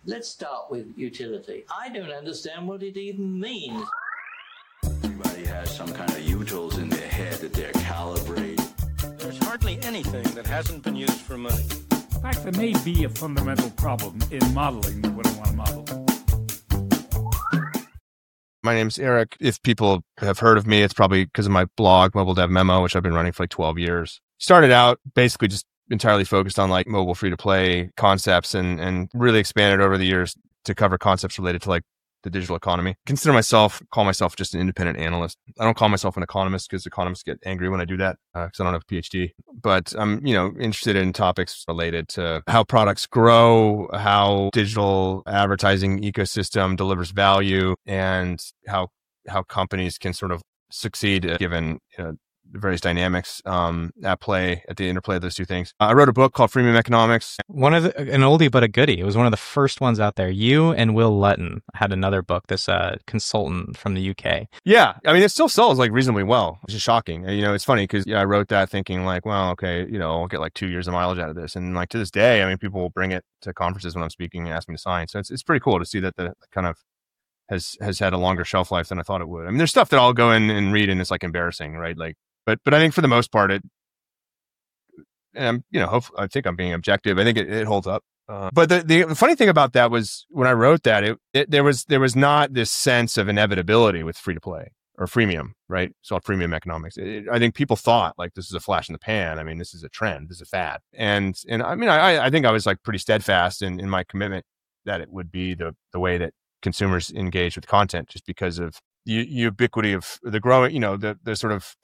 Let's start with utility. I don't understand what it even means. Everybody has some kind of utils in their head that they're calibrating. There's hardly anything that hasn't been used for money. In fact, there may be a fundamental problem in modeling what I want to model. My name's Eric. If people have heard of me, it's probably because of my blog, Mobile Dev Memo, which I've been running for like 12 years. Started out basically just entirely focused on like mobile free-to-play concepts and really expanded over the years to cover concepts related to like the digital economy. Call myself just an independent analyst. I don't call myself an economist because economists get angry when I do that because I don't have a PhD. But I'm, interested in topics related to how products grow, how digital advertising ecosystem delivers value, and how companies can sort of succeed given the various dynamics at play at the interplay of those two things. I wrote a book called Freemium Economics. An oldie but a goodie. It was one of the first ones out there. You and Will Lutton had another book, this consultant from the UK. Yeah. I mean, it still sells like reasonably well, which is shocking. It's funny because I wrote that thinking like, well, okay, I'll get like 2 years of mileage out of this. And like to this day, I mean, people will bring it to conferences when I'm speaking and ask me to sign. So it's pretty cool to see that the kind of has had a longer shelf life than I thought it would. I mean, there's stuff that I'll go in and read and it's like embarrassing, right? Like, But I think for the most part, I think I'm being objective. I think it holds up. But the funny thing about that was when I wrote that, there was not this sense of inevitability with free to play or freemium, right? It's called freemium economics. I think people thought like this is a flash in the pan. I mean, this is a trend, this is a fad. And I mean, I think I was like pretty steadfast in my commitment that it would be the way that consumers engage with content, just because of ubiquity of the growing, the sort of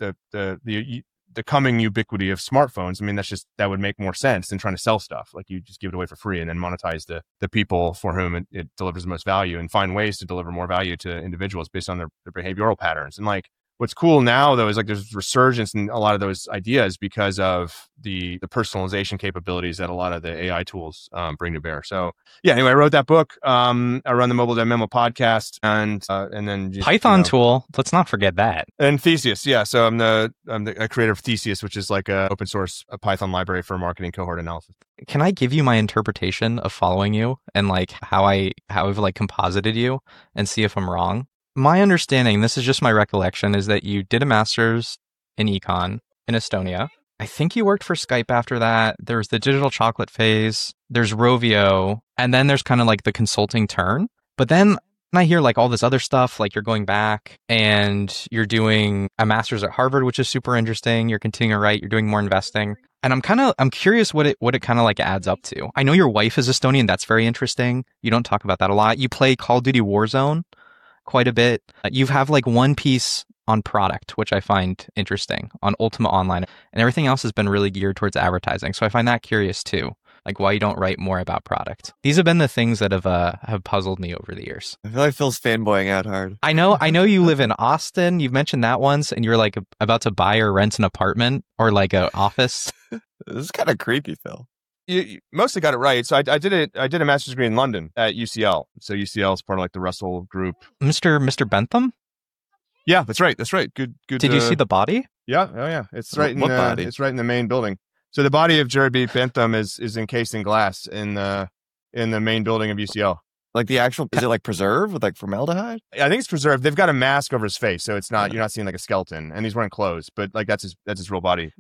the coming ubiquity of smartphones. I mean, that would make more sense than trying to sell stuff. Like you just give it away for free and then monetize the people for whom it delivers the most value and find ways to deliver more value to individuals based on their behavioral patterns. And like, what's cool now though is like there's resurgence in a lot of those ideas because of the personalization capabilities that a lot of the AI tools bring to bear. So yeah, anyway, I wrote that book. I run the Mobile Dev Memo podcast and then just, Python tool. Let's not forget that. And Theseus. Yeah. So I'm the creator of Theseus, which is like a open source Python library for marketing cohort analysis. Can I give you my interpretation of following you and like how I've like composited you and see if I'm wrong? My understanding, this is just my recollection, is that you did a master's in econ in Estonia. I think you worked for Skype after that. There's the digital chocolate phase. There's Rovio. And then there's kind of like the consulting turn. But then I hear like all this other stuff, like you're going back and you're doing a master's at Harvard, which is super interesting. You're continuing to write. You're doing more investing. And I'm curious what it kind of like adds up to. I know your wife is Estonian. That's very interesting. You don't talk about that a lot. You play Call of Duty Warzone quite a bit. You have like one piece on product, which I find interesting, on Ultima Online, and everything else has been really geared towards advertising. So I find that curious too, like why you don't write more about product. These have been the things that have puzzled me over the years. I feel like Phil's fanboying out hard. I know you live in Austin. You've mentioned that once, and you're like about to buy or rent an apartment or like an office. This is kind of creepy, Phil. You mostly got it right. So I did a master's degree in London at UCL. So UCL is part of like the Russell Group. Mr. Bentham? Yeah, that's right. Good. Did you see the body? Yeah. Oh yeah. It's right What body? It's right in the main building. So the body of Jerry B. Bentham is encased in glass in the main building of UCL. Like the actual, is it like preserved with like formaldehyde? I think it's preserved. They've got a mask over his face, so it's not, you're not seeing like a skeleton, and he's wearing clothes, but like that's his real body.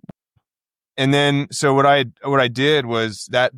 And then, so what I did was that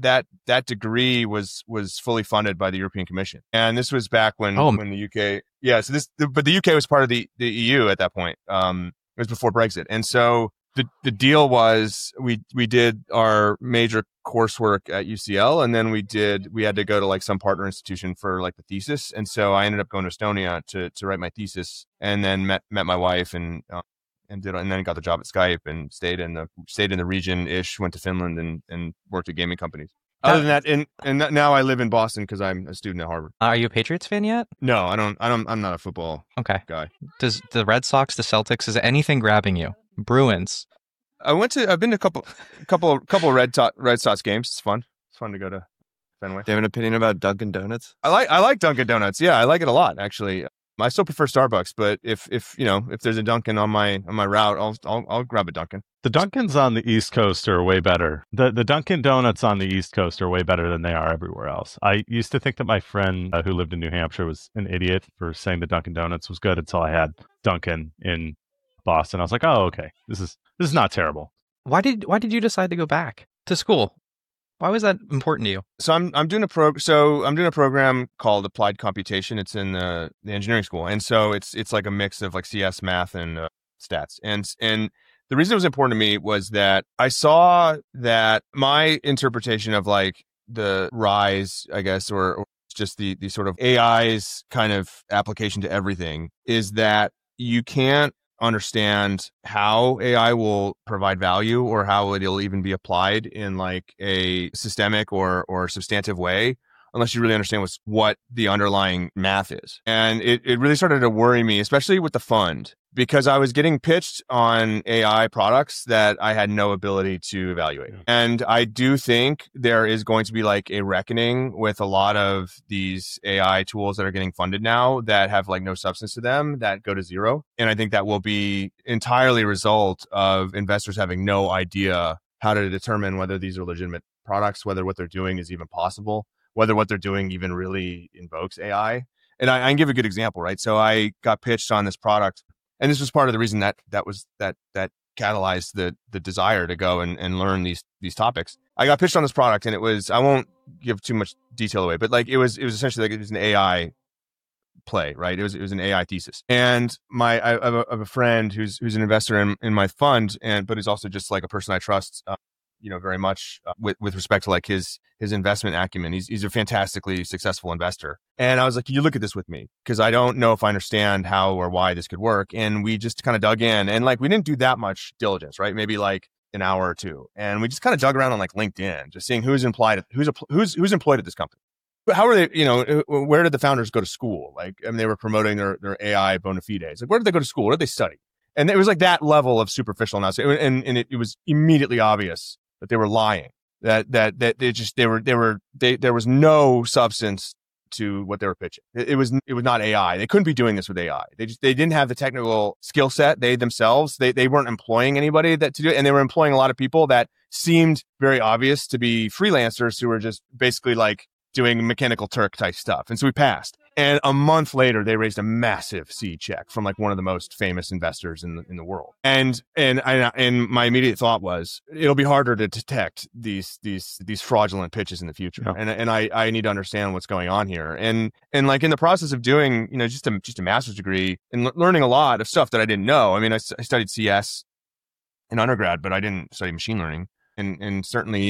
degree was fully funded by the European Commission. And this was back when the UK, yeah. So but the UK was part of the EU at that point. It was before Brexit. And so the deal was we did our major coursework at UCL, and then we had to go to like some partner institution for like the thesis. And so I ended up going to Estonia to write my thesis, and then met my wife and then got the job at Skype and stayed in the region-ish, went to Finland and worked at gaming companies. Other than that, and now I live in Boston because I'm a student at Harvard. Are you a Patriots fan yet? No, I'm not a football guy. Does the Red Sox, the Celtics, is anything grabbing you? Bruins? I've been to a couple Red Sox games. It's fun. It's fun to go to Fenway. Do you have an opinion about Dunkin' Donuts? I like Dunkin' Donuts. Yeah, I like it a lot, actually. I still prefer Starbucks, but if there's a Dunkin' on my route, I'll grab a Dunkin'. The Dunkins on the East Coast are way better. The Dunkin' Donuts on the East Coast are way better than they are everywhere else. I used to think that my friend who lived in New Hampshire was an idiot for saying the Dunkin' Donuts was good until I had Dunkin' in Boston. I was like, oh, okay, this is not terrible. Why did you decide to go back to school? Why was that important to you? So I'm doing a program called Applied Computation. It's in the engineering school, and so it's like a mix of like CS, math, and stats. And the reason it was important to me was that I saw that my interpretation of like the rise, I guess, or just the sort of AI's kind of application to everything is that you can't understand how AI will provide value or how it'll even be applied in like a systemic or substantive way unless you really understand what the underlying math is. And it really started to worry me, especially with the fund, because I was getting pitched on AI products that I had no ability to evaluate. And I do think there is going to be like a reckoning with a lot of these AI tools that are getting funded now that have like no substance to them that go to zero. And I think that will be entirely a result of investors having no idea how to determine whether these are legitimate products, whether what they're doing is even possible, whether what they're doing even really invokes AI. And I can give a good example, right? So I got pitched on this product, and this was part of the reason that catalyzed the desire to go and learn these topics. I got pitched on this product, and it was, I won't give too much detail away, but like it was essentially like it was an AI play, right? It was an AI thesis. And I have a friend who's an investor in my fund, but who's also just like a person I trust, very much with respect to like his investment acumen. He's a fantastically successful investor. And I was like, can you look at this with me? Because I don't know if I understand how or why this could work. And we just kind of dug in, and like we didn't do that much diligence, right? Maybe like an hour or two. And we just kind of dug around on like LinkedIn, just seeing who's employed at this company. But how are they, where did the founders go to school? Like, I mean, they were promoting their AI bona fides. Like, where did they go to school? What did they study? And it was like that level of superficial analysis. And it was immediately obvious that they were lying, that there was no substance to what they were pitching. It was not AI. They couldn't be doing this with AI. They didn't have the technical skill set. They themselves, they weren't employing anybody to do it. And they were employing a lot of people that seemed very obvious to be freelancers who were just basically like doing Mechanical Turk type stuff. And so we passed. And a month later, they raised a massive seed check from like one of the most famous investors in the world. And my immediate thought was, it'll be harder to detect these fraudulent pitches in the future. Yeah. And I need to understand what's going on here. And like in the process of doing, just a master's degree and learning a lot of stuff that I didn't know. I mean, I studied CS in undergrad, but I didn't study machine learning. And certainly,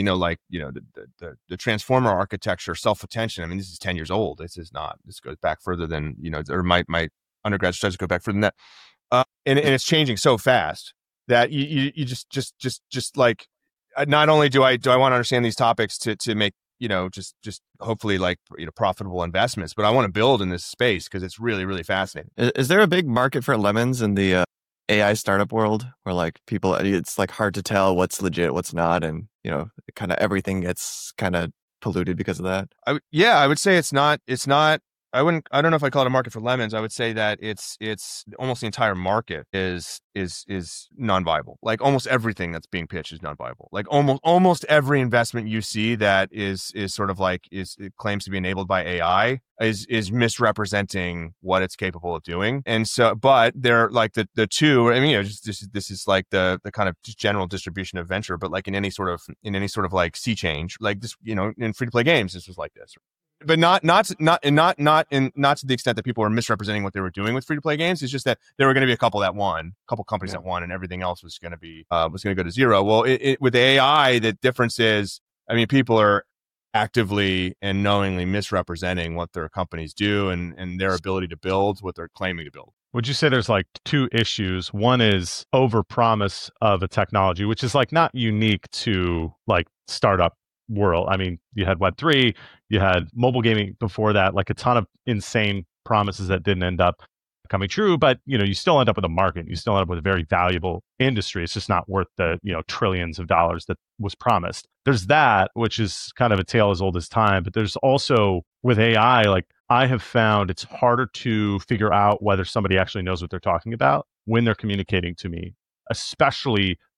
the transformer architecture, self-attention. I mean, this is 10 years old. This goes back further than, or my undergrad studies go back further than that. And it's changing so fast that you just like, not only do I want to understand these topics to make, just hopefully like, profitable investments, but I want to build in this space because it's really, really fascinating. Is there a big market for lemons in the AI startup world where like people, it's like hard to tell what's legit, what's not, and kind of everything gets kind of polluted because of that? I would say it's not. I don't know if I call it a market for lemons. I would say that it's almost the entire market is non-viable. Like almost everything that's being pitched is non-viable. Like almost every investment you see that is sort of like it claims to be enabled by AI is misrepresenting what it's capable of doing. And so, but they're like the two. I mean, this is like the kind of just general distribution of venture. But like in any sort of like sea change, like this, in free to play games, this was like this. But not to the extent that people were misrepresenting what they were doing with free to play games. It's just that there were going to be a couple companies that won, and everything else was going to go to zero. Well, with AI, the difference is, I mean, people are actively and knowingly misrepresenting what their companies do and their ability to build what they're claiming to build. Would you say there's like two issues? One is overpromise of a technology, which is like not unique to like startup world. I mean, you had Web3, you had mobile gaming before that, like a ton of insane promises that didn't end up coming true, but you still end up with a market. You still end up with a very valuable industry. It's just not worth the trillions of dollars that was promised. There's that, which is kind of a tale as old as time, but there's also with AI, like I have found it's harder to figure out whether somebody actually knows what they're talking about when they're communicating to me, especially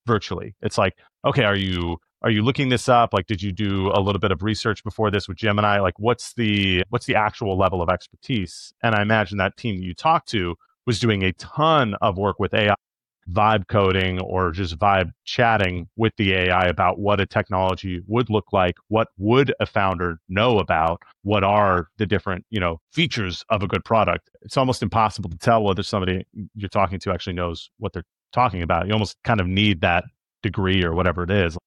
virtually. It's like, okay, are you looking this up? Like, did you do a little bit of research before this with Gemini? Like, what's the actual level of expertise? And I imagine that team that you talked to was doing a ton of work with AI, vibe coding or just vibe chatting with the AI about what a technology would look like, what would a founder know about, what are the different, features of a good product. It's almost impossible to tell whether somebody you're talking to actually knows what they're talking about. You almost kind of need that degree or whatever it is.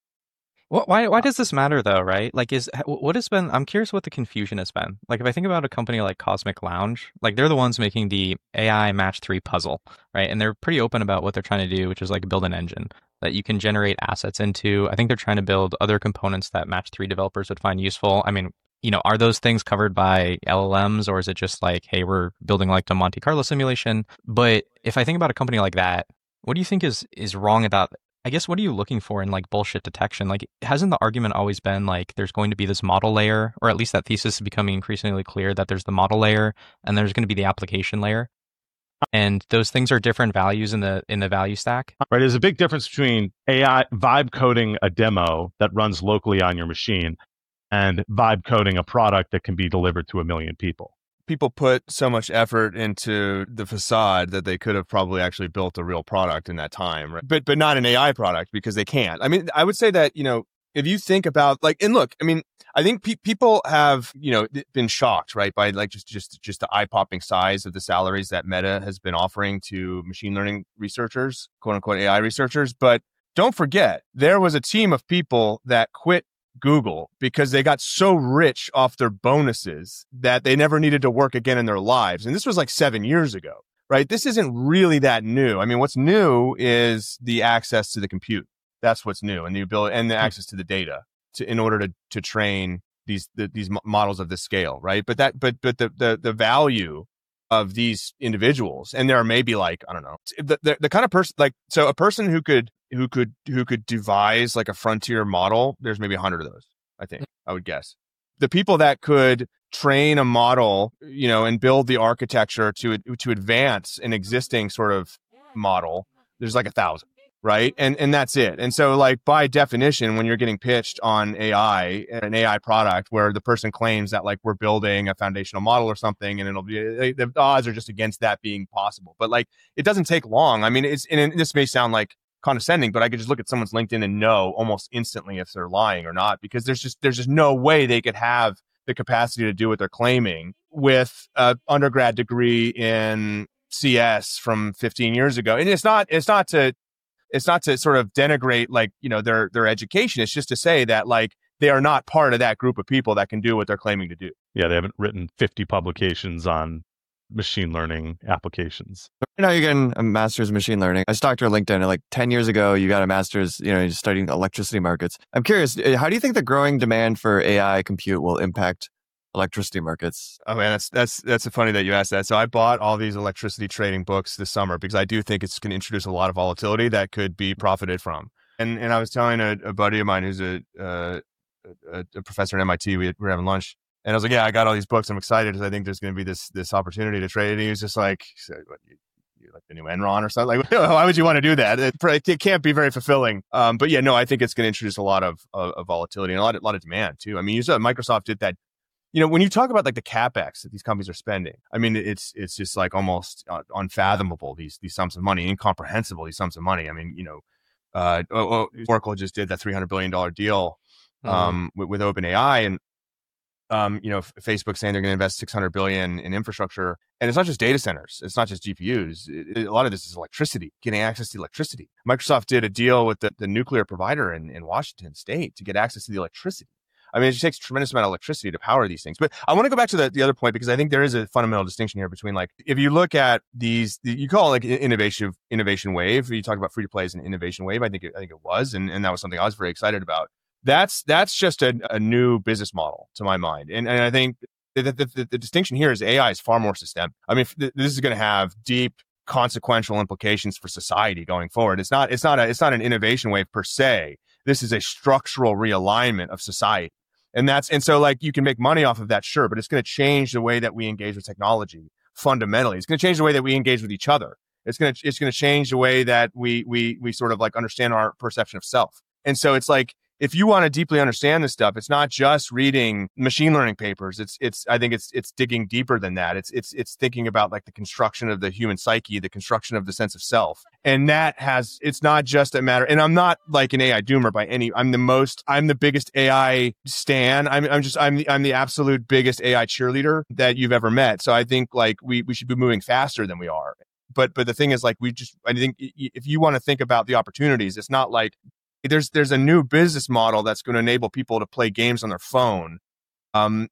Why does this matter though, right? Like, I'm curious what the confusion has been. Like, if I think about a company like Cosmic Lounge, like they're the ones making the AI Match 3 puzzle, right? And they're pretty open about what they're trying to do, which is like build an engine that you can generate assets into. I think they're trying to build other components that Match 3 developers would find useful. I mean, are those things covered by LLMs, or is it just like, hey, we're building like the Monte Carlo simulation? But if I think about a company like that, what do you think is wrong about, I guess, what are you looking for in like bullshit detection? Like, hasn't the argument always been like there's going to be this model layer, or at least that thesis is becoming increasingly clear that there's the model layer and there's going to be the application layer, and those things are different values in the value stack? Right. There's a big difference between AI vibe coding a demo that runs locally on your machine and vibe coding a product that can be delivered to 1 million people. People put so much effort into the facade that they could have probably actually built a real product in that time, right? But not an AI product, because they can't. I mean, I would say that, if you think about and look, I mean, I think people have, been shocked, right, by like just the eye-popping size of the salaries that Meta has been offering to machine learning researchers, quote unquote AI researchers. But don't forget, there was a team of people that quit Google because they got so rich off their bonuses that they never needed to work again in their lives. And this was like 7 years ago, right? This isn't really that new. I mean, what's new is the access to the compute. That's what's new, and the ability and the access to the data in order to train these models of this scale, right? But the value of these individuals, and there are maybe like, I don't know, the kind of person, like, so a person who could devise like a frontier model, there's maybe 100 of those, I think, I would guess. The people that could train a model, and build the architecture to advance an existing sort of model, there's like 1,000, right? And that's it. And so, like, by definition, when you're getting pitched on AI, an AI product where the person claims that like we're building a foundational model or something, and it'll be, the odds are just against that being possible. But like, it doesn't take long. I mean, and this may sound like condescending, but I could just look at someone's LinkedIn and know almost instantly if they're lying or not, because there's just no way they could have the capacity to do what they're claiming with an undergrad degree in CS from 15 years ago. And it's not to sort of denigrate like, their education. It's just to say that like they are not part of that group of people that can do what they're claiming to do. Yeah, they haven't written 50 publications on machine learning applications. Now you're getting a master's in machine learning. I stalked your LinkedIn, and like 10 years ago, you got a master's, you're studying electricity markets. I'm curious, how do you think the growing demand for AI compute will impact electricity markets? Oh man, that's funny that you asked that. So I bought all these electricity trading books this summer because I do think it's going to introduce a lot of volatility that could be profited from. And I was telling a buddy of mine who's a professor at MIT, we were having lunch, and I was like, yeah, I got all these books. I'm excited because I think there's going to be this opportunity to trade. And he was just like, what, you like the new Enron or something? Like, why would you want to do that? It can't be very fulfilling. But yeah, no, I think it's going to introduce a lot of volatility and a lot of demand too. I mean, you saw Microsoft did that. When you talk about like the CapEx that these companies are spending, I mean, it's just like almost unfathomable, these sums of money, incomprehensible, these sums of money. I mean, Oracle just did that $300 billion deal with OpenAI, and Facebook saying they're going to invest $600 billion in infrastructure. And it's not just data centers. It's not just GPUs. A lot of this is electricity, getting access to electricity. Microsoft did a deal with the nuclear provider in Washington State to get access to the electricity. I mean, it just takes a tremendous amount of electricity to power these things. But I want to go back to the other point, because I think there is a fundamental distinction here between, like, if you look at these, you call it like innovation wave. You talk about free to play as an innovation wave. I think it was, and that was something I was very excited about. That's just a new business model to my mind. And I think the distinction here is AI is far more systemic. I mean, this is going to have deep consequential implications for society going forward. It's not an innovation wave per se. This is a structural realignment of society. And so, like, you can make money off of that, sure, but it's going to change the way that we engage with technology fundamentally. It's going to change the way that we engage with each other It's gonna change the way that we sort of like understand our perception of self. And so it's like, if you want to deeply understand this stuff, it's not just reading machine learning papers. I think it's digging deeper than that. It's thinking about like the construction of the human psyche, the construction of the sense of self. And it's not just a matter, and I'm not like an AI doomer by any, I'm the biggest AI stan. I'm the absolute biggest AI cheerleader that you've ever met. So I think like we should be moving faster than we are. But the thing is like, I think if you want to think about the opportunities, it's not like, there's a new business model that's going to enable people to play games on their phone, and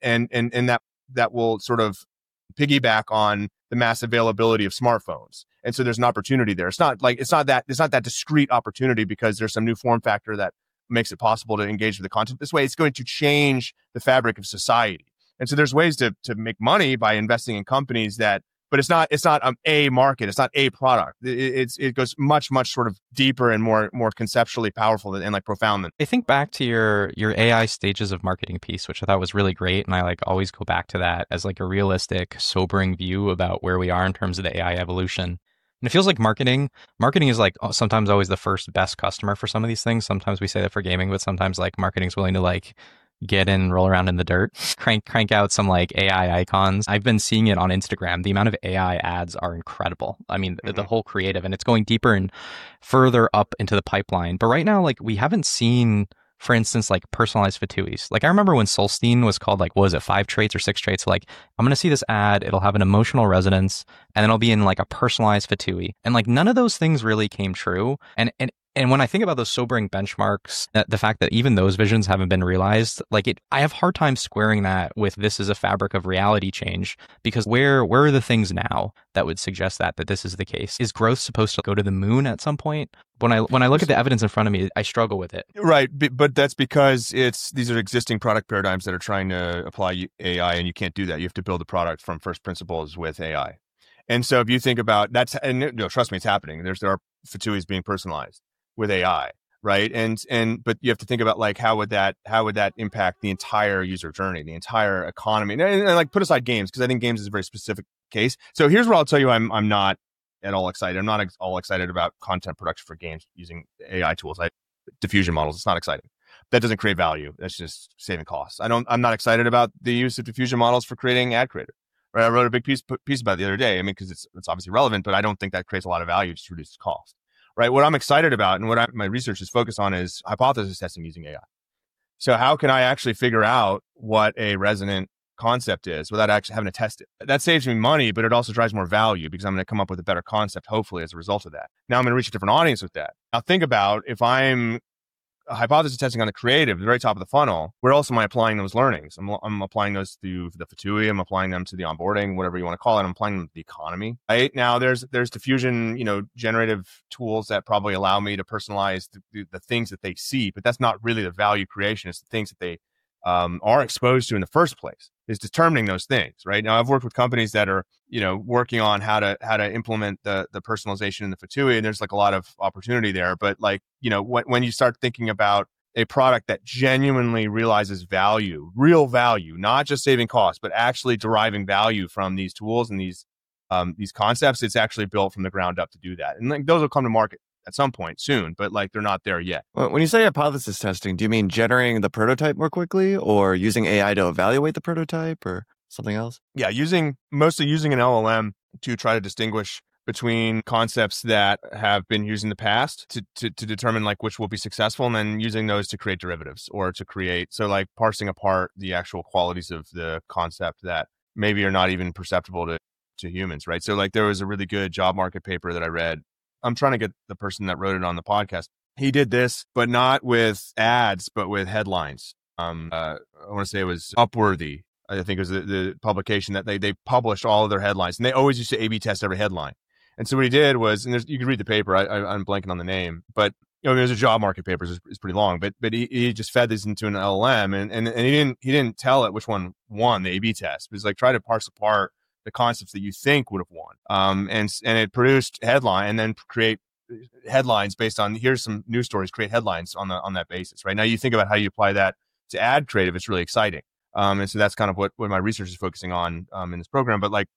that will sort of piggyback on the mass availability of smartphones. And so there's an opportunity there. It's not that discrete opportunity because there's some new form factor that makes it possible to engage with the content this way. It's going to change the fabric of society. And so there's ways to make money by investing in companies that. But it's not a market. It's not a product. It goes much sort of deeper and more conceptually powerful and like profound than. I think back to your AI stages of marketing piece, which I thought was really great, and I like always go back to that as like a realistic, sobering view about where we are in terms of the AI evolution. And it feels like marketing is like sometimes always the first best customer for some of these things. Sometimes we say that for gaming, but sometimes like marketing's willing to like get in, roll around in the dirt, crank out some like AI icons. I've been seeing it on Instagram. The amount of AI ads are incredible. I mean, the whole creative, and it's going deeper and further up into the pipeline. But right now, like we haven't seen, for instance, like personalized Fatuis. Like I remember when Solstein was called like, what was it, 5 traits or 6 traits? Like I'm going to see this ad, it'll have an emotional resonance, and then it'll be in like a personalized Fatui. And like none of those things really came true. And when I think about those sobering benchmarks, the fact that even those visions haven't been realized, I have hard time squaring that with this is a fabric of reality change, because where are the things now that would suggest that this is the case? Is growth supposed to go to the moon at some point? When I look at the evidence in front of me, I struggle with it. Right, but that's because these are existing product paradigms that are trying to apply AI, and you can't do that. You have to build a product from first principles with AI. And so if you think about that's, and trust me, it's happening. There are Fatuis being personalized with AI, right? But you have to think about like how would that impact the entire user journey, the entire economy, and like put aside games, because I think games is a very specific case. So here's what I'll tell you: I'm not at all excited. I'm not all excited about content production for games using AI tools, diffusion models. It's not exciting. That doesn't create value. That's just saving costs. I'm not excited about the use of diffusion models for creating ad creative. Right? I wrote a big piece about it the other day. I mean, because it's obviously relevant, but I don't think that creates a lot of value. It just reduces cost. Right. What I'm excited about and what my research is focused on is hypothesis testing using AI. So how can I actually figure out what a resonant concept is without actually having to test it? That saves me money, but it also drives more value because I'm going to come up with a better concept, hopefully, as a result of that. Now I'm going to reach a different audience with that. Now think about if I'm hypothesis testing on the creative, the very top of the funnel, where else am I applying those learnings? I'm applying those to the Fatui. I'm applying them to the onboarding, whatever you want to call it. I'm applying them to the economy. Right now, there's diffusion, generative tools that probably allow me to personalize the things that they see, but that's not really the value creation. It's the things that they are exposed to in the first place, is determining those things. Right now, I've worked with companies that are working on how to implement the personalization in the Fatui, and there's like a lot of opportunity there. But when you start thinking about a product that genuinely realizes value, real value, not just saving costs, but actually deriving value from these tools and these concepts, it's actually built from the ground up to do that. And like those will come to market at some point soon, but like they're not there yet. When you say hypothesis testing, do you mean generating the prototype more quickly, or using AI to evaluate the prototype, or something else? Yeah, mostly using an LLM to try to distinguish between concepts that have been used in the past to determine like which will be successful, and then using those to create derivatives or to create, so like parsing apart the actual qualities of the concept that maybe are not even perceptible to humans, right? So like there was a really good job market paper that I read. I'm trying to get the person that wrote it on the podcast. He did this, but not with ads, but with headlines. I want to say it was Upworthy. I think it was the publication that they published all of their headlines, and they always used to A/B test every headline. And so what he did was, and you can read the paper. I'm blanking on the name, but there's a job market paper. It's pretty long, but he just fed these into an LLM, and he didn't tell it which one won the A/B test. It was like try to parse apart the concepts that you think would have won. And it produced headline, and then create headlines based on, here's some news stories, create headlines on that basis. Right now, you think about how you apply that to ad creative. It's really exciting. And so that's kind of what my research is focusing on in this program. But like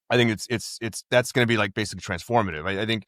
I think it's that's going to be like basically transformative. I think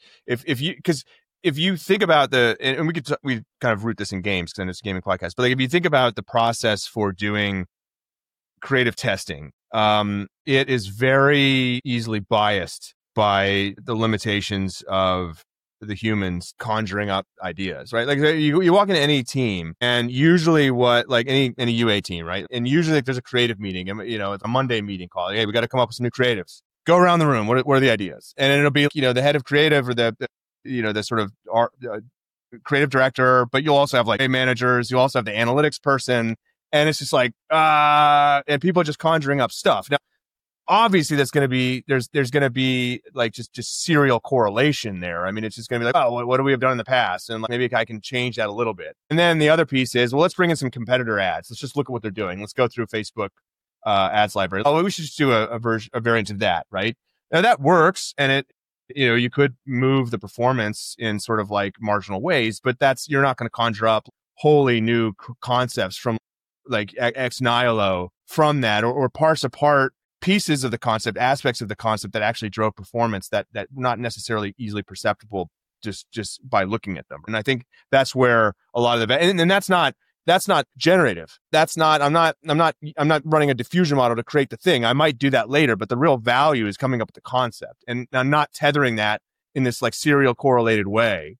if you think about and we kind of root this in games because it's a gaming podcast, but like if you think about the process for doing creative testing, it is very easily biased by the limitations of the humans conjuring up ideas, right? Like you walk into any team, and usually any UA team, right? And usually there's a creative meeting, and it's a Monday meeting call. Hey, we got to come up with some new creatives. Go around the room. What are the ideas? And it'll be the head of creative or the sort of creative director, but you'll also have like managers. You also have the analytics person, and it's just like and people are just conjuring up stuff. Now, obviously, that's going to be there's going to be like just serial correlation there. I mean, it's just going to be like, oh, what do we have done in the past, and like, maybe I can change that a little bit. And then the other piece is, well, let's bring in some competitor ads. Let's just look at what they're doing. Let's go through Facebook ads library. Oh, we should just do a variant of that, right? Now that works, and it you could move the performance in sort of like marginal ways, but you're not going to conjure up wholly new concepts from like ex nihilo from that, or parse apart pieces of the concept, aspects of the concept that actually drove performance that not necessarily easily perceptible just by looking at them. And I think that's where a lot of and that's not generative. I'm not running a diffusion model to create the thing. I might do that later, but the real value is coming up with the concept, and I'm not tethering that in this like serially correlated way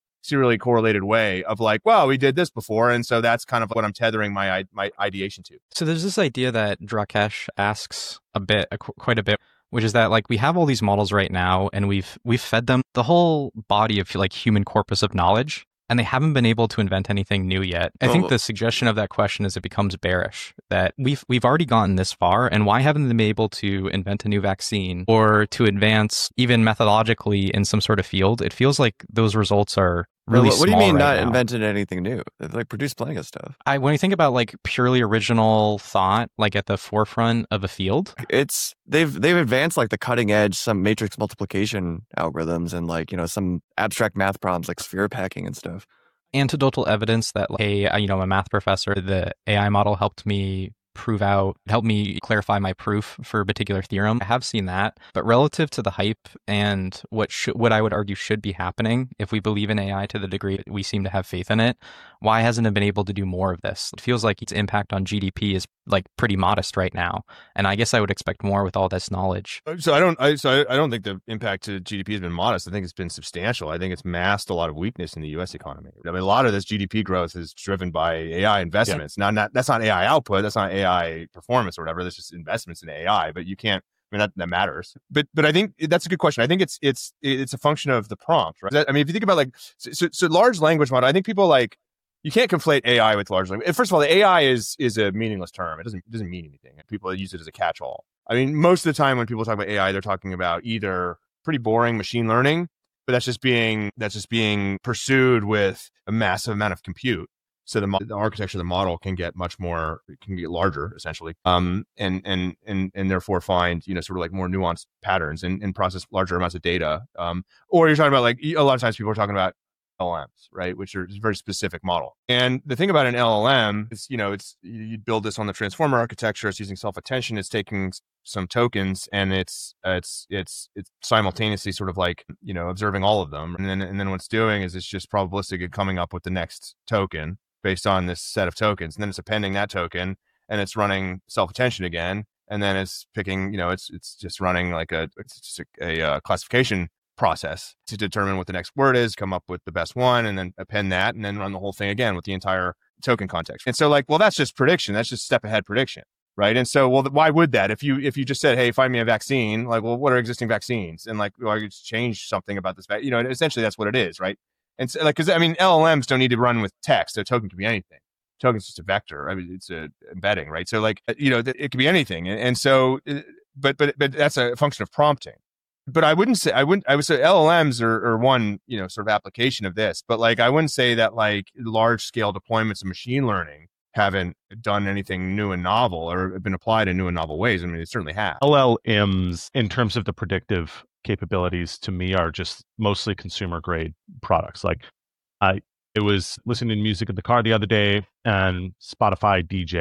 of like, well, we did this before, and so that's kind of what I'm tethering my ideation to. So there's this idea that Drakesh asks quite a bit, which is that like we have all these models right now, and we've fed them the whole body of like human corpus of knowledge, and they haven't been able to invent anything new yet. I think the suggestion of that question is it becomes bearish, that we've already gotten this far, and why haven't they been able to invent a new vaccine or to advance even methodologically in some sort of field? It feels like those results are really small. What do you mean right not now. Invented anything new? They've like produced plenty of stuff. When you think about like purely original thought, like at the forefront of a field, they've advanced like the cutting edge, some matrix multiplication algorithms and like some abstract math problems like sphere packing and stuff. Anecdotal evidence that I'm a math professor, the AI model helped me clarify my proof for a particular theorem. I have seen that, but relative to the hype and what I would argue should be happening, if we believe in AI to the degree we seem to have faith in it, why hasn't it been able to do more of this? It feels like its impact on GDP is like pretty modest right now, and I guess I would expect more with all this knowledge. So I don't think the impact to GDP has been modest. I think it's been substantial. I think it's masked a lot of weakness in the U.S. economy. I mean, a lot of this GDP growth is driven by AI investments. Yeah. Now, that's not AI output. That's not AI performance or whatever. That's just investments in AI. But you can't. I mean, that matters. But I think that's a good question. I think it's a function of the prompt, right? I mean, if you think about like so large language model, I think people like. You can't conflate AI with large language. First of all, the AI is a meaningless term. It doesn't mean anything. People use it as a catch-all. I mean, most of the time when people talk about AI, they're talking about either pretty boring machine learning, but that's just being pursued with a massive amount of compute. So the architecture of the model can get larger essentially, and therefore find sort of like more nuanced patterns and process larger amounts of data. Or you're talking about like a lot of times people are talking about LLMs, right, which are a very specific model. And the thing about an LLM is, you build this on the transformer architecture. It's using self-attention. It's taking some tokens, and it's simultaneously sort of like observing all of them. And then what it's doing is it's just probabilistic at coming up with the next token based on this set of tokens. And then it's appending that token, and it's running self-attention again. And then it's picking, it's just running like a classification process to determine what the next word is, come up with the best one, and then append that, and then run the whole thing again with the entire token context. And so like, well, that's just prediction. That's just step ahead prediction, right? And so, well, why would that? If you just said, hey, find me a vaccine, like, well, what are existing vaccines? And like, well, I could just change something about this, essentially that's what it is, right? And so, like, because I mean, LLMs don't need to run with text. A token can be anything. A token's just a vector. I mean, it's a embedding, right? So like, it could be anything. And so, but that's a function of prompting. But I would say LLMs are one, sort of application of this, but like, I wouldn't say that like large scale deployments of machine learning haven't done anything new and novel or been applied in new and novel ways. I mean, they certainly have. LLMs, in terms of the predictive capabilities, to me are just mostly consumer grade products. Like I was listening to music in the car the other day, and Spotify DJ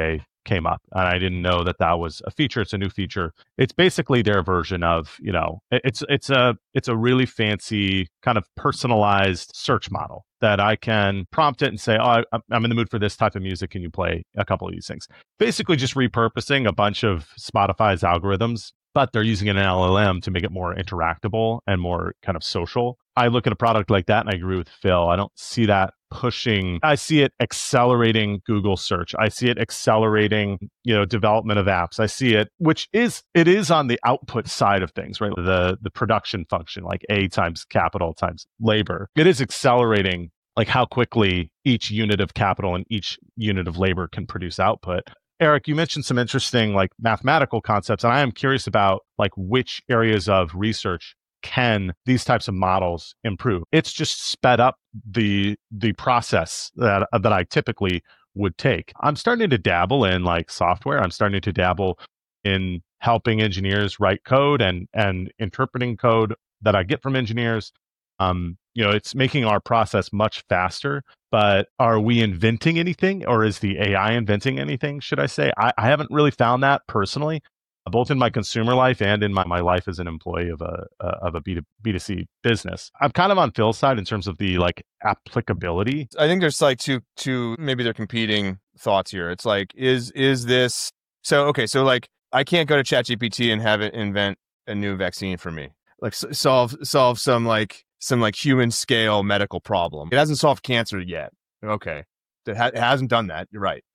came up, and I didn't know that was a feature. It's a new feature. It's basically their version of, it's a really fancy kind of personalized search model that I can prompt it and say, oh, I'm in the mood for this type of music. Can you play a couple of these things? Basically just repurposing a bunch of Spotify's algorithms, but they're using an LLM to make it more interactable and more kind of social. I look at a product like that and I agree with Phil. I don't see that pushing. I see it accelerating Google search. I see it accelerating, development of apps. I see it, it is on the output side of things, right? The production function, like A times capital times labor. It is accelerating like how quickly each unit of capital and each unit of labor can produce output. Eric, you mentioned some interesting like mathematical concepts, and I am curious about like which areas of research can these types of models improve. It's just sped up the process that I typically would take. I'm starting to dabble in like software. I'm starting to dabble in helping engineers write code and interpreting code that I get from engineers. It's making our process much faster, but are we inventing anything, or is the AI inventing anything, should I say? I haven't really found that personally, both in my consumer life and in my life as an employee of a B2C business. I'm kind of on Phil's side in terms of the like applicability. I think there's like two maybe they're competing thoughts here. It's like, is this, so like I can't go to ChatGPT and have it invent a new vaccine for me, like solve some human scale medical problem. It hasn't solved cancer yet. Okay. It hasn't done that. You're right.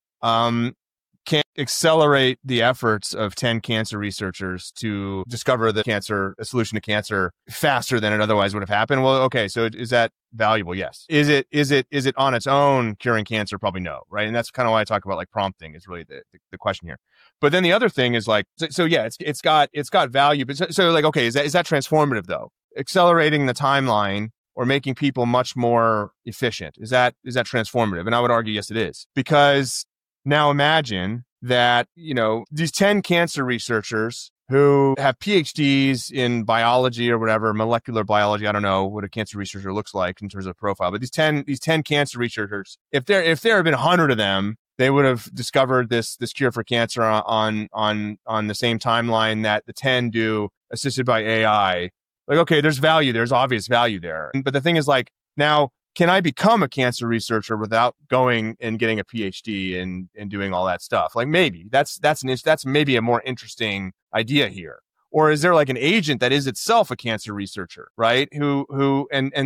Can accelerate the efforts of 10 cancer researchers to discover a solution to cancer faster than it otherwise would have happened. Well, okay. So is that valuable? Yes. Is it on its own curing cancer? Probably no. Right. And that's kind of why I talk about like prompting is really the question here. But then the other thing is like, so yeah, it's got value. But so like, okay, is that transformative though? Accelerating the timeline or making people much more efficient. Is that transformative? And I would argue, yes, it is. Because now imagine that, these 10 cancer researchers who have PhDs in biology or whatever, molecular biology, I don't know what a cancer researcher looks like in terms of profile, but these 10 cancer researchers, if there had been 100 of them, they would have discovered this cure for cancer on the same timeline that the 10 do, assisted by AI. Like, okay, there's value. There's obvious value there. But the thing is like, now, can I become a cancer researcher without going and getting a PhD and doing all that stuff? Like maybe that's maybe a more interesting idea here. Or is there like an agent that is itself a cancer researcher, right? Who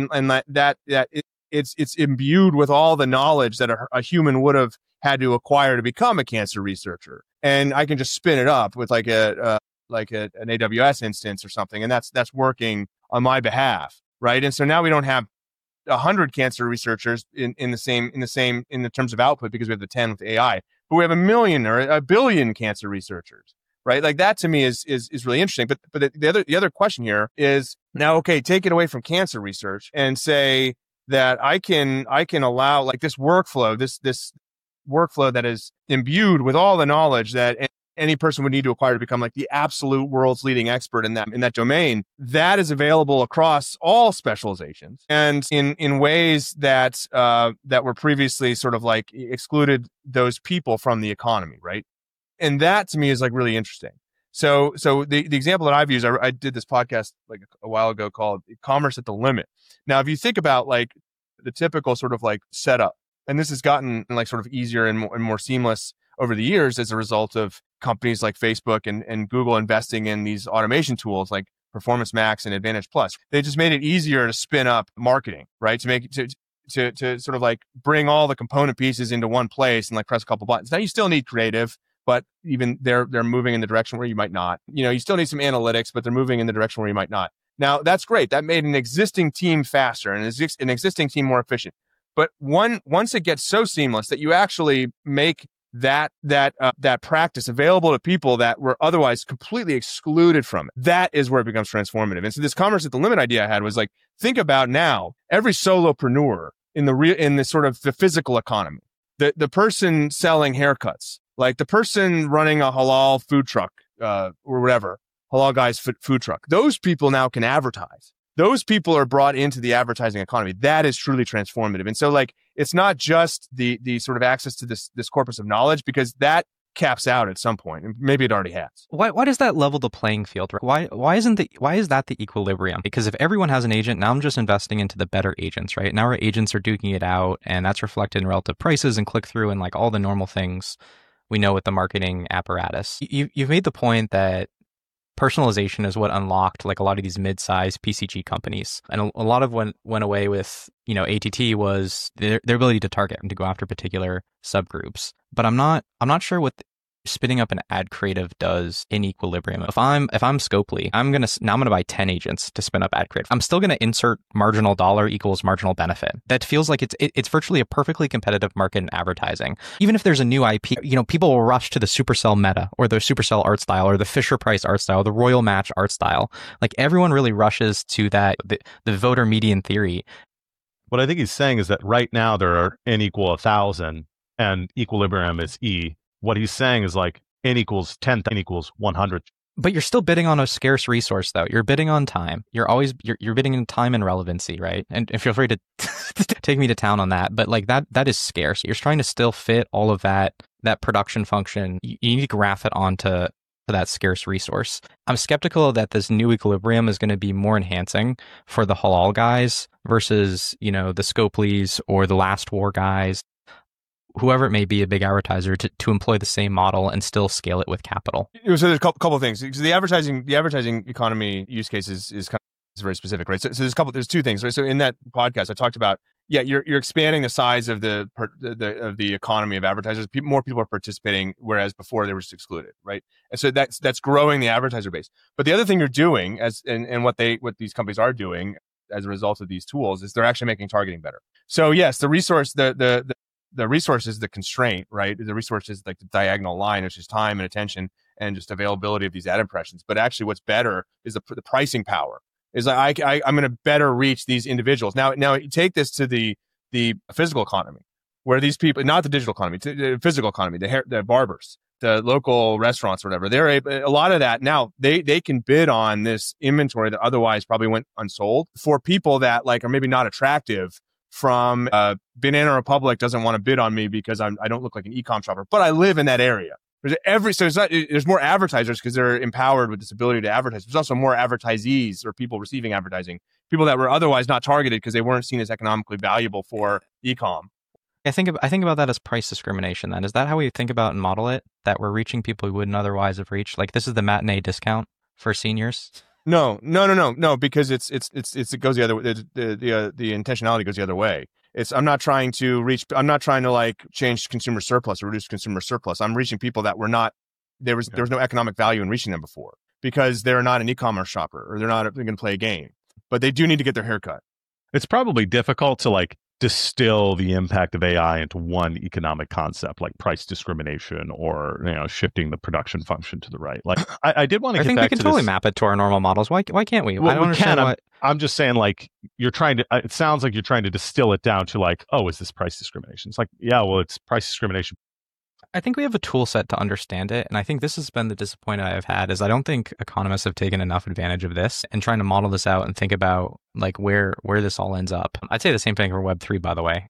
it's imbued with all the knowledge that a human would have had to acquire to become a cancer researcher, and I can just spin it up with like an AWS instance or something, and that's working on my behalf, right? And so now we don't have 100 cancer researchers in the terms of output because we have the 10 with AI, but we have 1 million or 1 billion cancer researchers, right? Like that to me is really interesting. But the other question here is now, okay, take it away from cancer research and say that I can allow like this workflow that is imbued with all the knowledge that any person would need to acquire to become like the absolute world's leading expert in that domain. That is available across all specializations and in ways that were previously sort of like excluded those people from the economy, right? And that to me is like really interesting. So the example that I've used, I did this podcast like a while ago called Commerce at the Limit. Now, if you think about like the typical sort of like setup, and this has gotten like sort of easier and more seamless over the years as a result of companies like Facebook and Google investing in these automation tools like Performance Max and Advantage Plus. They just made it easier to spin up marketing, right? To make it to sort of like bring all the component pieces into one place and like press a couple buttons. Now you still need creative, but even they're moving in the direction where you might not. You still need some analytics, but they're moving in the direction where you might not. Now that's great. That made an existing team faster and an existing team more efficient. But once it gets so seamless that you actually make that practice available to people that were otherwise completely excluded from it, that is where it becomes transformative. And so this Commerce at the Limit idea I had was like, think about now every solopreneur in the sort of the physical economy, the person selling haircuts, like the person running a halal food truck or whatever, halal guy's food truck. Those people now can advertise. Those people are brought into the advertising economy. That is truly transformative. And so like, it's not just the sort of access to this corpus of knowledge, because that caps out at some point, and maybe it already has. Why does that level the playing field? Why is that the equilibrium? Because if everyone has an agent, now I'm just investing into the better agents, right? Now our agents are duking it out, and that's reflected in relative prices and click through and like all the normal things we know with the marketing apparatus. You've made the point that personalization is what unlocked like a lot of these mid-sized PCG companies, and a lot of what went away with ATT was their ability to target and to go after particular subgroups. But I'm not sure what spinning up an ad creative does in equilibrium. If I'm Scopely, I'm gonna buy 10 agents to spin up ad creative. I'm still gonna insert marginal dollar equals marginal benefit. That feels like it's virtually a perfectly competitive market in advertising. Even if there's a new IP, people will rush to the Supercell meta or the Supercell art style or the Fisher Price art style, the Royal Match art style. Like everyone really rushes to that the voter median theory. What I think he's saying is that right now there are n equal 1,000 and equilibrium is E. What he's saying is like n equals 10, n equals 100. But you're still bidding on a scarce resource, though. You're bidding on time. You're bidding in time and relevancy, right? And feel free to take me to town on that. But like that is scarce. You're trying to still fit all of that production function. You need to graph it onto that scarce resource. I'm skeptical that this new equilibrium is going to be more enhancing for the halal guys versus the Scopelys or the Last War guys, whoever it may be, a big advertiser, to employ the same model and still scale it with capital. So there's a couple of things. The advertising economy use case is kind of very specific, right? So there's two things, right? So in that podcast, I talked about, you're expanding the size of the economy of advertisers. More people are participating, whereas before they were just excluded, right? And so that's growing the advertiser base. But the other thing you're doing, and what these companies are doing as a result of these tools, is they're actually making targeting better. So yes, the resource, the resource is the constraint, right? The resource is like the diagonal line, which is time and attention and just availability of these ad impressions. But actually what's better is the pricing power. Is like I'm going to better reach these individuals. Now you take this to the physical economy, where these people, not the digital economy, to the physical economy, the barbers, the local restaurants or whatever, a lot of that now they can bid on this inventory that otherwise probably went unsold for people that like are maybe not attractive. From Banana Republic doesn't want to bid on me because I don't look like an e-com shopper, but I live in that area. There's more advertisers because they're empowered with this ability to advertise. There's also more advertisees or people receiving advertising, people that were otherwise not targeted because they weren't seen as economically valuable for e-com. I think about that as price discrimination. Then is that how we think about and model it? That we're reaching people we wouldn't otherwise have reached. Like this is the matinee discount for seniors. No, because it goes the other way. The intentionality goes the other way. I'm not trying to like change consumer surplus or reduce consumer surplus. I'm reaching people that were not, there was no economic value in reaching them before because they're not an e-commerce shopper or they're going to play a game, but they do need to get their hair cut. It's probably difficult to like distill the impact of AI into one economic concept like price discrimination or shifting the production function to the right. Like I did want to get back to this. I think we can totally map it to our normal models. Why can't we? Well, I don't understand. I'm just saying, like, you're trying to. It sounds like you're trying to distill it down to like, oh, is this price discrimination? It's like, yeah, well, it's price discrimination. I think we have a tool set to understand it, and I think this has been the disappointment I've had. Is I don't think economists have taken enough advantage of this and trying to model this out and think about like where this all ends up. I'd say the same thing for Web3, by the way.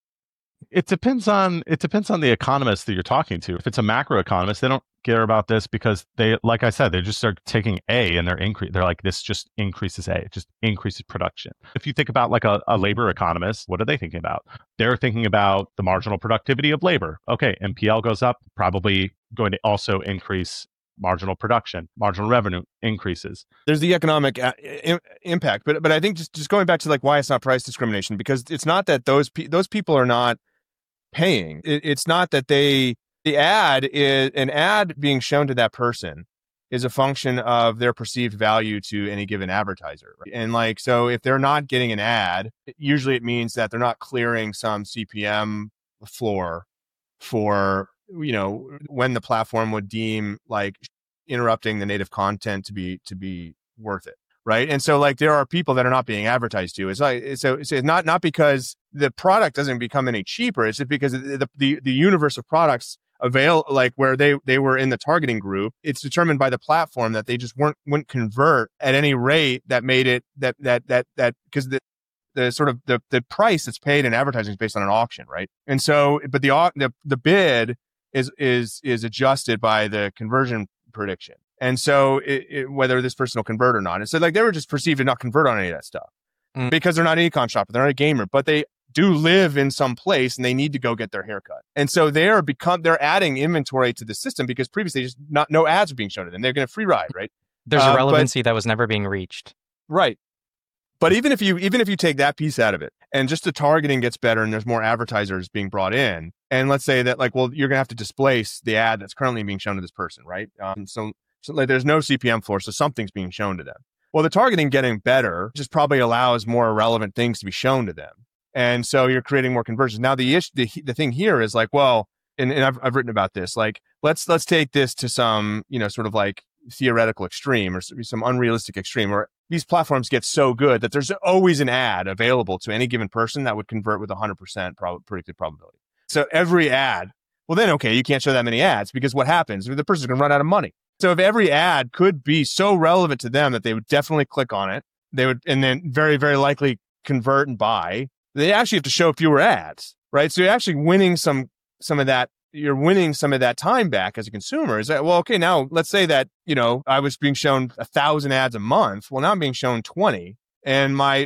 It depends on the economist that you're talking to. If it's a macroeconomist, they don't care about this because they, like I said, they just start taking A and they're like, this just increases A, it just increases production. If you think about like a labor economist, what are they thinking about? They're thinking about the marginal productivity of labor. Okay, MPL goes up, probably going to also increase marginal production, marginal revenue increases. There's the economic impact, but I think just going back to like why it's not price discrimination, because it's not that those people are not paying. It's not that the ad is an ad being shown to that person is a function of their perceived value to any given advertiser. Right? And like, so if they're not getting an ad, usually it means that they're not clearing some CPM floor for, when the platform would deem like interrupting the native content to be worth it. Right. And so like there are people that are not being advertised to. It's like, so it's not because the product doesn't become any cheaper. It's just because the universe of products like where they were in the targeting group, it's determined by the platform that they just wouldn't convert at any rate that made it that because the sort of the price that's paid in advertising is based on an auction. Right. And so, but the bid is adjusted by the conversion prediction. And so whether this person will convert or not. And so like they were just perceived to not convert on any of that stuff because they're not an econ shopper. They're not a gamer, but they do live in some place and they need to go get their haircut. And so they're adding inventory to the system because previously just no ads were being shown to them. They're going to free ride, right? There's a relevancy that was never being reached. Right. But even if you take that piece out of it and just the targeting gets better and there's more advertisers being brought in, and let's say that like, well, you're going to have to displace the ad that's currently being shown to this person, right? So like there's no CPM floor, so something's being shown to them. Well, the targeting getting better just probably allows more relevant things to be shown to them. And so you're creating more conversions. Now the thing here is like, well, and I've written about this, like, let's take this to some, sort of like theoretical extreme or some unrealistic extreme where these platforms get so good that there's always an ad available to any given person that would convert with 100% predicted probability. So every ad, well then, okay, you can't show that many ads because what happens? The person's going to run out of money. So if every ad could be so relevant to them that they would definitely click on it, they would, and then very, very likely convert and buy, they actually have to show fewer ads, right? So you're actually winning some of that. You're winning some of that time back as a consumer. Is that, well, okay, now let's say that, I was being shown 1,000 ads a month. Well, now I'm being shown 20 and my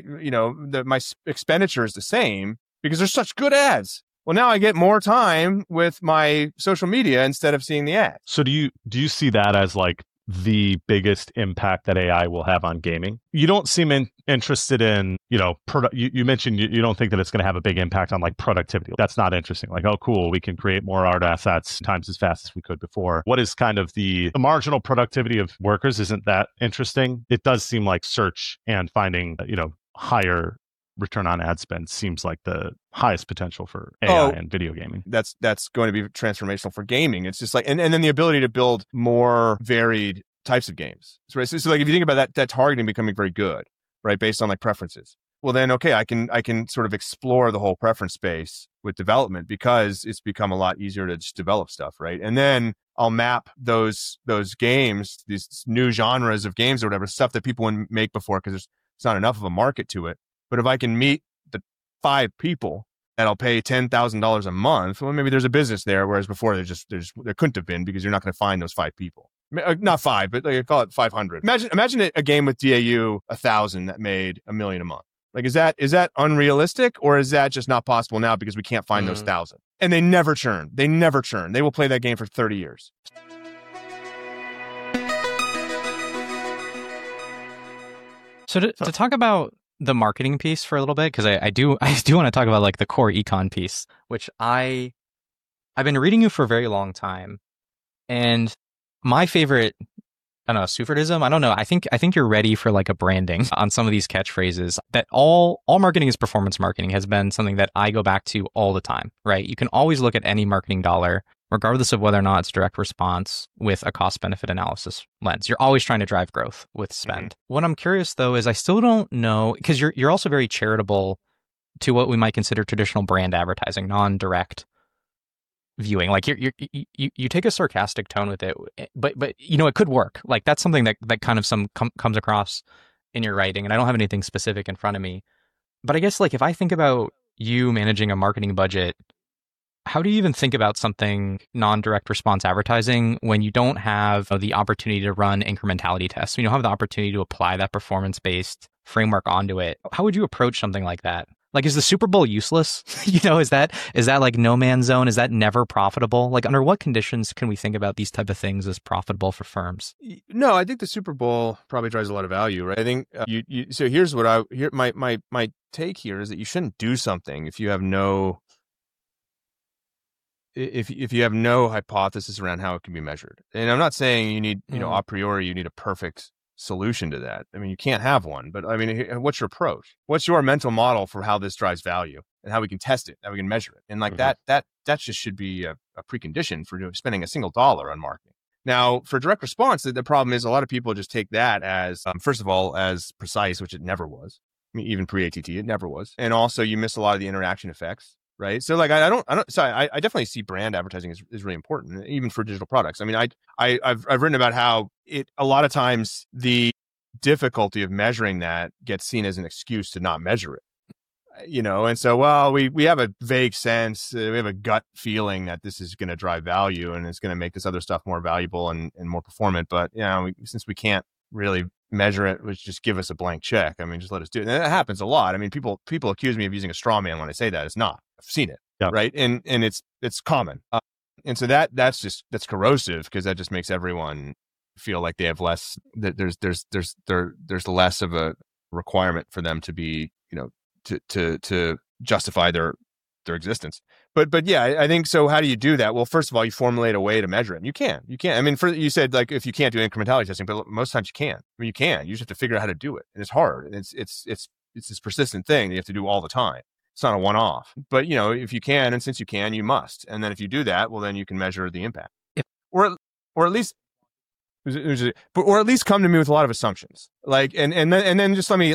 expenditure is the same because there's such good ads. Well, now I get more time with my social media instead of seeing the ads. So do you see that as like the biggest impact that AI will have on gaming? You don't seem interested in, you mentioned you don't think that it's going to have a big impact on like productivity. That's not interesting. Like, oh, cool, we can create more art assets times as fast as we could before. What is kind of the marginal productivity of workers? Isn't that interesting? It does seem like search and finding, higher return on ad spend seems like the highest potential for AI and video gaming. That's going to be transformational for gaming. It's just like, and then the ability to build more varied types of games. So like if you think about that targeting becoming very good, right, based on like preferences. Well, then okay, I can sort of explore the whole preference space with development because it's become a lot easier to just develop stuff, right? And then I'll map those games, these new genres of games or whatever, stuff that people wouldn't make before because there's not enough of a market to it. But if I can meet the 5 people and I'll pay $10,000 a month, well, maybe there's a business there. Whereas before there couldn't have been because you're not going to find those 5 people. Not 5, but like call it 500. Imagine a game with DAU 1,000 that made $1 million a month. Like, is that unrealistic or is that just not possible now because we can't find those 1,000? And they never churn. They will play that game for 30 years. So to talk about the marketing piece for a little bit, because I do want to talk about like the core econ piece, which I've been reading you for a very long time, and my favorite, I don't know, Sufordism, I don't know. I think you're ready for like a branding on some of these catchphrases. That all marketing is performance marketing has been something that I go back to all the time, right? You can always look at any marketing dollar, regardless of whether or not it's direct response, with a cost benefit analysis lens. You're always trying to drive growth with spend. Mm-hmm. What I'm curious though is I still don't know, because you're also very charitable to what we might consider traditional brand advertising, non-direct viewing. Like you take a sarcastic tone with it, but it could work. Like that's something that kind of comes across in your writing, and I don't have anything specific in front of me. But I guess like if I think about you managing a marketing budget, how do you even think about something non-direct response advertising when you don't have the opportunity to run incrementality tests? When you don't have the opportunity to apply that performance-based framework onto it? How would you approach something like that? Like, is the Super Bowl useless? Is that like no man's zone? Is that never profitable? Like, under what conditions can we think about these type of things as profitable for firms? No, I think the Super Bowl probably drives a lot of value, right? I think so here's what my take here is that you shouldn't do something if you have no hypothesis around how it can be measured. And I'm not saying you need, a priori, you need a perfect solution to that. I mean, you can't have one, but I mean, what's your approach? What's your mental model for how this drives value and how we can test it, how we can measure it? And like that just should be a precondition for spending a single dollar on marketing. Now, for direct response, the problem is a lot of people just take that as, first of all, as precise, which it never was. I mean, even pre-ATT, it never was. And also you miss a lot of the interaction effects. Right. So like, I definitely see brand advertising is really important, even for digital products. I mean, I've written about how a lot of times the difficulty of measuring that gets seen as an excuse to not measure it. And so, well, we have a vague sense, we have a gut feeling that this is going to drive value and it's going to make this other stuff more valuable and more performant. But, since we can't really measure it, just give us a blank check. I mean, just let us do it. And that happens a lot. I mean, people accuse me of using a straw man when I say that. It's not. I've seen it. Yeah. Right. And it's common. And so that's corrosive, because that just makes everyone feel like they have less, that there's less of a requirement for them to be, to justify their existence. But yeah, I think so. How do you do that? Well, first of all, you formulate a way to measure it. You can. I mean, you said like if you can't do incrementality testing, but most times you can. I mean, you can. You just have to figure out how to do it, and it's hard. And it's this persistent thing that you have to do all the time. It's not a one-off. But if you can, and since you can, you must. And then if you do that, well, then you can measure the impact, or at least come to me with a lot of assumptions. Like, and then just let me,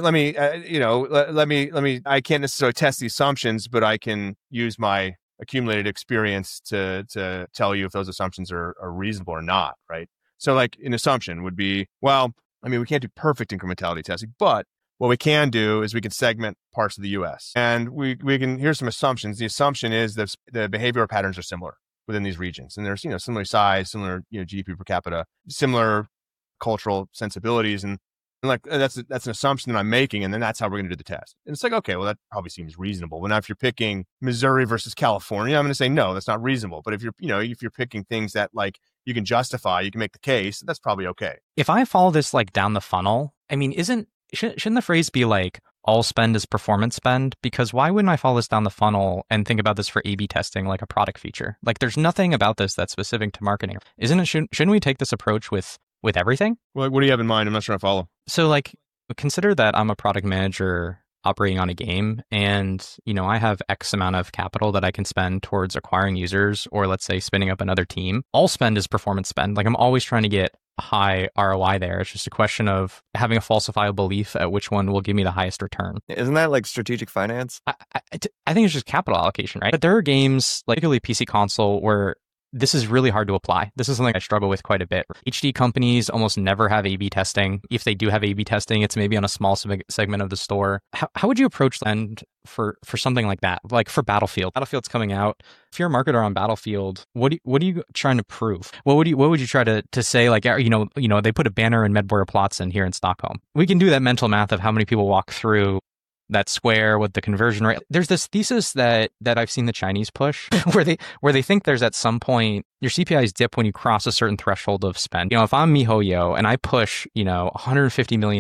I can't necessarily test the assumptions, but I can use my accumulated experience to tell you if those assumptions are reasonable or not. Right. So like an assumption would be, well, I mean, we can't do perfect incrementality testing, but what we can do is we can segment parts of the US, and we can, here's some assumptions. The assumption is that the behavioral patterns are similar within these regions, and there's similar size, similar GDP per capita, similar cultural sensibilities, and like that's an assumption that I'm making, and then that's how we're going to do the test. And it's like, okay, well, that probably seems reasonable. But now if you're picking Missouri versus California, I'm going to say no, that's not reasonable. But if you're picking things that like you can justify, you can make the case, that's probably okay. If I follow this like down the funnel, I mean, shouldn't the phrase be like all spend is performance spend? Because why wouldn't I follow this down the funnel and think about this for A/B testing like a product feature? Like there's nothing about this that's specific to marketing. Shouldn't we take this approach with everything? Well, what do you have in mind? I'm not sure I follow. So like consider that I'm a product manager operating on a game, and I have X amount of capital that I can spend towards acquiring users, or let's say spinning up another team. All spend is performance spend. Like I'm always trying to get high ROI there. It's just a question of having a falsifiable belief at which one will give me the highest return. Isn't that like strategic finance? I think it's just capital allocation, right? But there are games, like particularly PC console, where this is really hard to apply. This is something I struggle with quite a bit. HD companies almost never have A/B testing. If they do have A/B testing, it's maybe on a small segment of the store. How would you approach and for something like that? Like for Battlefield. Battlefield's coming out. If you're a marketer on Battlefield, what are you trying to prove? What would you try to say, like, they put a banner in Medborger-Platz here in Stockholm. We can do that mental math of how many people walk through that square with the conversion rate. There's this thesis that I've seen the Chinese push where they think there's at some point your CPIs dip when you cross a certain threshold of spend. If I'm MiHoYo and I push, $150 million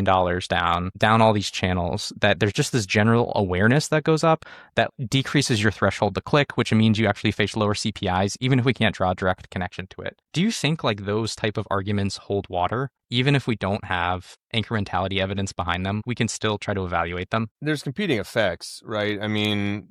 down all these channels, that there's just this general awareness that goes up that decreases your threshold to click, which means you actually face lower CPIs, even if we can't draw a direct connection to it. Do you think like those type of arguments hold water? Even if we don't have incrementality evidence behind them, we can still try to evaluate them. There's competing effects, right? I mean,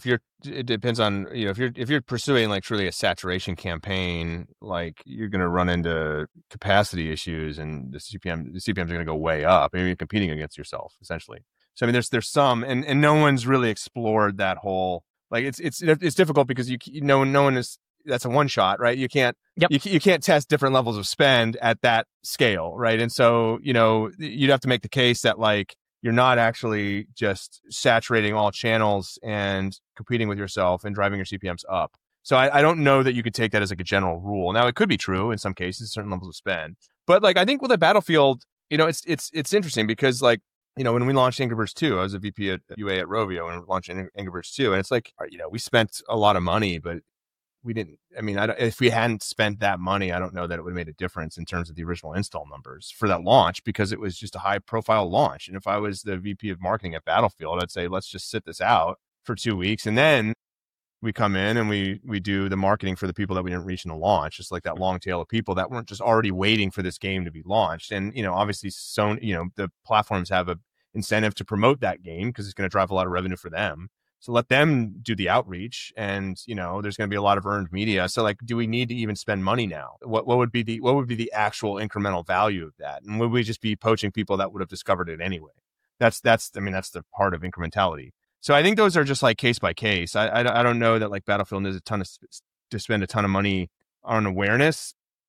it depends on, if you're pursuing like truly a saturation campaign, like you're going to run into capacity issues, and the CPMs are going to go way up. I mean, you're competing against yourself essentially. So I mean, there's some, and no one's really explored that whole, like it's difficult because no one is. That's a one shot, right? You can't, you can't test different levels of spend at that scale, right? And so, you'd have to make the case that like, you're not actually just saturating all channels and competing with yourself and driving your CPMs up. So I don't know that you could take that as like a general rule. Now it could be true in some cases, certain levels of spend, but like, I think with a Battlefield, it's interesting because like, when we launched Angry Birds 2, I was a VP at UA at Rovio and launched Angry Birds 2. And it's like, we spent a lot of money, but we didn't, if we hadn't spent that money, I don't know that it would have made a difference in terms of the original install numbers for that launch, because it was just a high profile launch. And if I was the VP of marketing at Battlefield, I'd say, let's just sit this out for 2 weeks. And then we come in and we do the marketing for the people that we didn't reach in the launch, just like that long tail of people that weren't just already waiting for this game to be launched. And, obviously Sony, the platforms have a incentive to promote that game because it's going to drive a lot of revenue for them. So let them do the outreach, and there's going to be a lot of earned media. So like, do we need to even spend money now? What would be the actual incremental value of that? And would we just be poaching people that would have discovered it anyway? That's the part of incrementality. So I think those are just like case by case. I don't know that like Battlefield needs to spend a ton of money on awareness.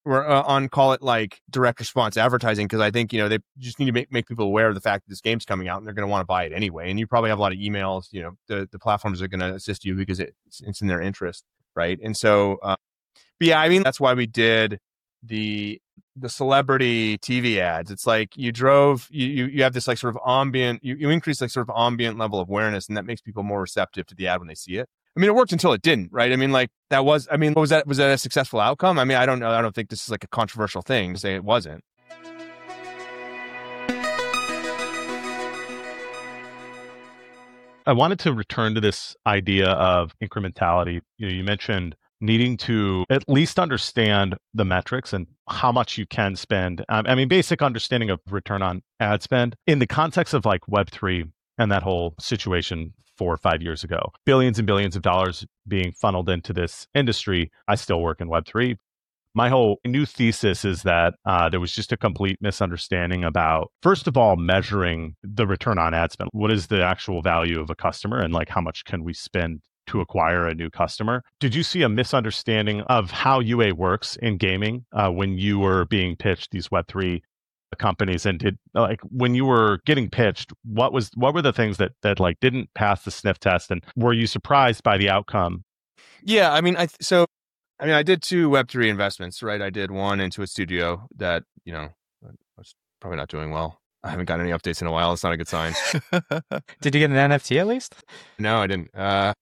on, call it like direct response advertising, because I think, they just need to make people aware of the fact that this game's coming out and they're going to want to buy it anyway. And you probably have a lot of emails, the platforms are going to assist you because it's in their interest, right? And so, but yeah, I mean, that's why we did the celebrity TV ads. It's like you have this like sort of ambient, you increase like sort of ambient level of awareness, and that makes people more receptive to the ad when they see it. I mean, it worked until it didn't, right? I mean, like was that a successful outcome? I mean, I don't know. I don't think this is like a controversial thing to say it wasn't. I wanted to return to this idea of incrementality. You mentioned needing to at least understand the metrics and how much you can spend. I mean, basic understanding of return on ad spend in the context of like Web3 and that whole situation 4 or 5 years ago. Billions and billions of dollars being funneled into this industry. I still work in Web3. My whole new thesis is that there was just a complete misunderstanding about, first of all, measuring the return on ad spend. What is the actual value of a customer, and like how much can we spend to acquire a new customer? Did you see a misunderstanding of how UA works in gaming when you were being pitched these Web3 companies? And when you were getting pitched, what were the things that like didn't pass the sniff test, and were you surprised by the outcome? Yeah, I mean, I did 2 Web3 investments, right? I did one into a studio that, was probably not doing well. I haven't got any updates in a while. It's not a good sign. Did you get an NFT at least? No, I didn't.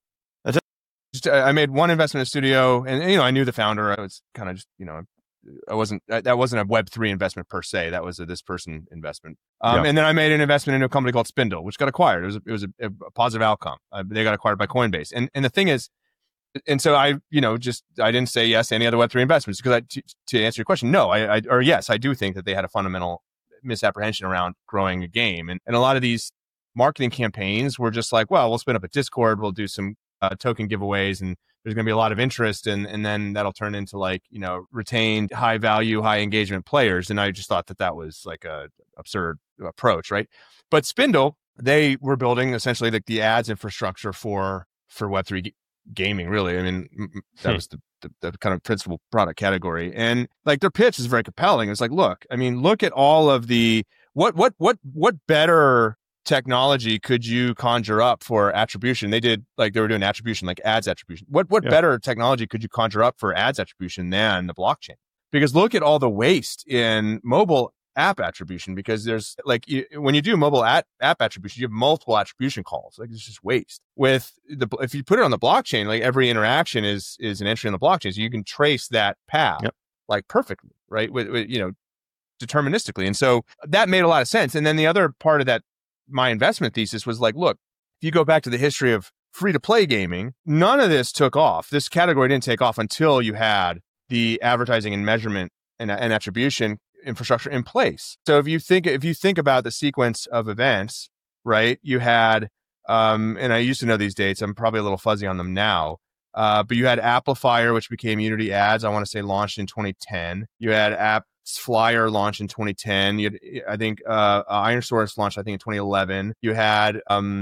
I made one investment in a studio, and I knew the founder. I was kind of just, that wasn't a Web3 investment per se. That was a this person investment. And then I made an investment into a company called Spindle, which got acquired. It was a positive outcome. They got acquired by Coinbase. And the thing is, and so I didn't say yes to any other Web3 investments, because to answer your question, no, yes, I do think that they had a fundamental misapprehension around growing a game. And a lot of these marketing campaigns were just like, well, we'll spin up a Discord, we'll do some token giveaways, and there's going to be a lot of interest, and then that'll turn into like, retained high value, high engagement players. And I just thought that was like a absurd approach, right? But Spindle, they were building essentially like the ads infrastructure for Web3 gaming, really. I mean, that was the kind of principal product category. And like their pitch is very compelling. It's like, look at all of the, what better technology could you conjure up for attribution? They were doing attribution, like ads attribution. What better technology could you conjure up for ads attribution than the blockchain? Because look at all the waste in mobile app attribution, because there's like, when you do mobile app attribution, you have multiple attribution calls. Like, it's just waste. If you put it on the blockchain, like every interaction is an entry on the blockchain, so you can trace that path like perfectly, right? With deterministically. And so that made a lot of sense. And then the other part of that, my investment thesis was like, look, if you go back to the history of free-to-play gaming, none of this took off. This category didn't take off until you had the advertising and measurement and attribution infrastructure in place. So if you think about the sequence of events, right, you had, and I used to know these dates, I'm probably a little fuzzy on them now, but you had Applifier, which became Unity Ads, I want to say launched in 2010. You had Flyer launched in 2010. You had, I think, IronSource launched, I think, in 2011. You had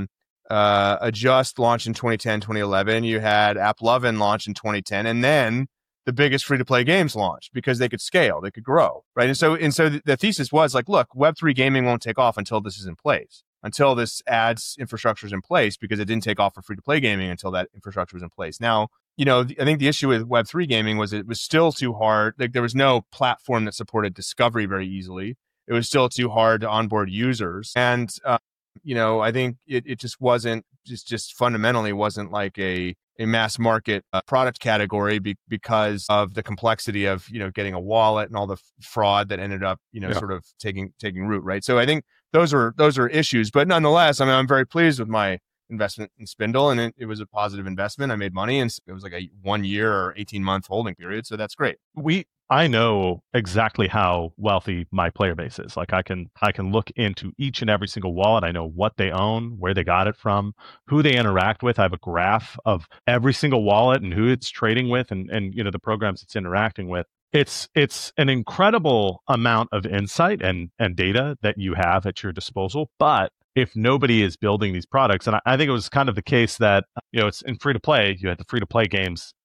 Adjust launched in 2010, 2011. You had AppLovin launched in 2010. And then the biggest free-to-play games launched because they could scale, they could grow, right? And so the thesis was like, look, Web3 gaming won't take off until this is in place, until this ads infrastructure is in place, because it didn't take off for free-to-play gaming until that infrastructure was in place. Now, I think the issue with Web3 gaming was it was still too hard. Like, there was no platform that supported discovery very easily. It was still too hard to onboard users. And, I think it just wasn't, just fundamentally wasn't like a mass market product category because of the complexity of, getting a wallet and all the fraud that ended up, sort of taking root, right? So I think those are issues. But nonetheless, I mean, I'm very pleased with my investment in Spindle, and it was a positive investment. I made money, and it was like a 1 year or 18-month holding period. So that's great. I know exactly how wealthy my player base is. Like, I can look into each and every single wallet. I know what they own, where they got it from, who they interact with. I have a graph of every single wallet and who it's trading with, and the programs it's interacting with. It's an incredible amount of insight and data that you have at your disposal. But if nobody is building these products, and I think it was kind of the case that, it's in free to play, you had the free to play games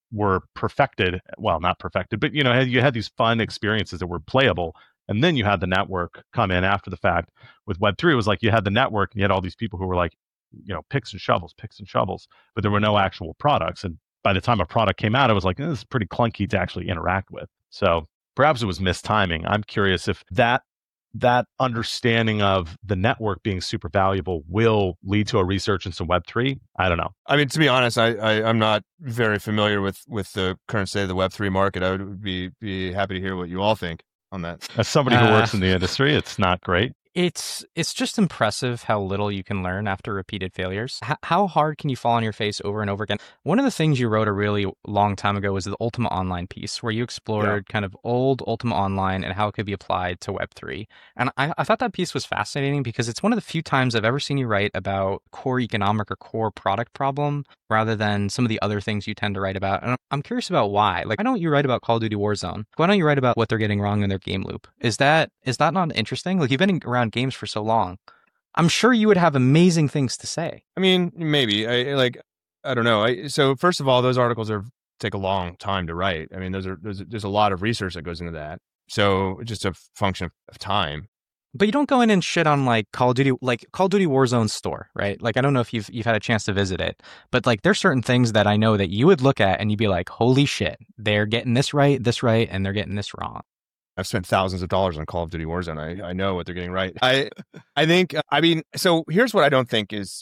were perfected. Well, not perfected, but you had these fun experiences that were playable. And then you had the network come in after the fact. With Web3, it was like you had the network and you had all these people who were like, picks and shovels, but there were no actual products. And by the time a product came out, it was like, this is pretty clunky to actually interact with. So perhaps it was mistiming. I'm curious if that understanding of the network being super valuable will lead to a resurgence in Web3. I don't know. I mean, to be honest, I'm not very familiar with the current state of the Web3 market. I would be happy to hear what you all think on that. As somebody who works in the industry, it's not great. It's just impressive how little you can learn after repeated failures. How hard can you fall on your face over and over again? One of the things you wrote a really long time ago was the Ultima Online piece, where you explored kind of old Ultima Online and how it could be applied to Web3. And I thought that piece was fascinating because it's one of the few times I've ever seen you write about core economic or core product problem rather than some of the other things you tend to write about. And I'm curious about why. Like, why don't you write about Call of Duty Warzone? Why don't you write about what they're getting wrong in their game loop? Is that not interesting? Like, you've been around games for so long. I'm sure you would have amazing things to say. I mean, maybe. I don't know. So first of all, those articles take a long time to write. I mean, there's a lot of research that goes into that. So it's just a function of time. But you don't go in and shit on like Call of Duty Warzone store, right? Like, I don't know if you've had a chance to visit it, but like there's certain things that I know that you would look at and you'd be like, holy shit, they're getting this right, and they're getting this wrong. I've spent thousands of dollars on Call of Duty Warzone. I know what they're getting right. I think, I mean, so here's what I don't think is,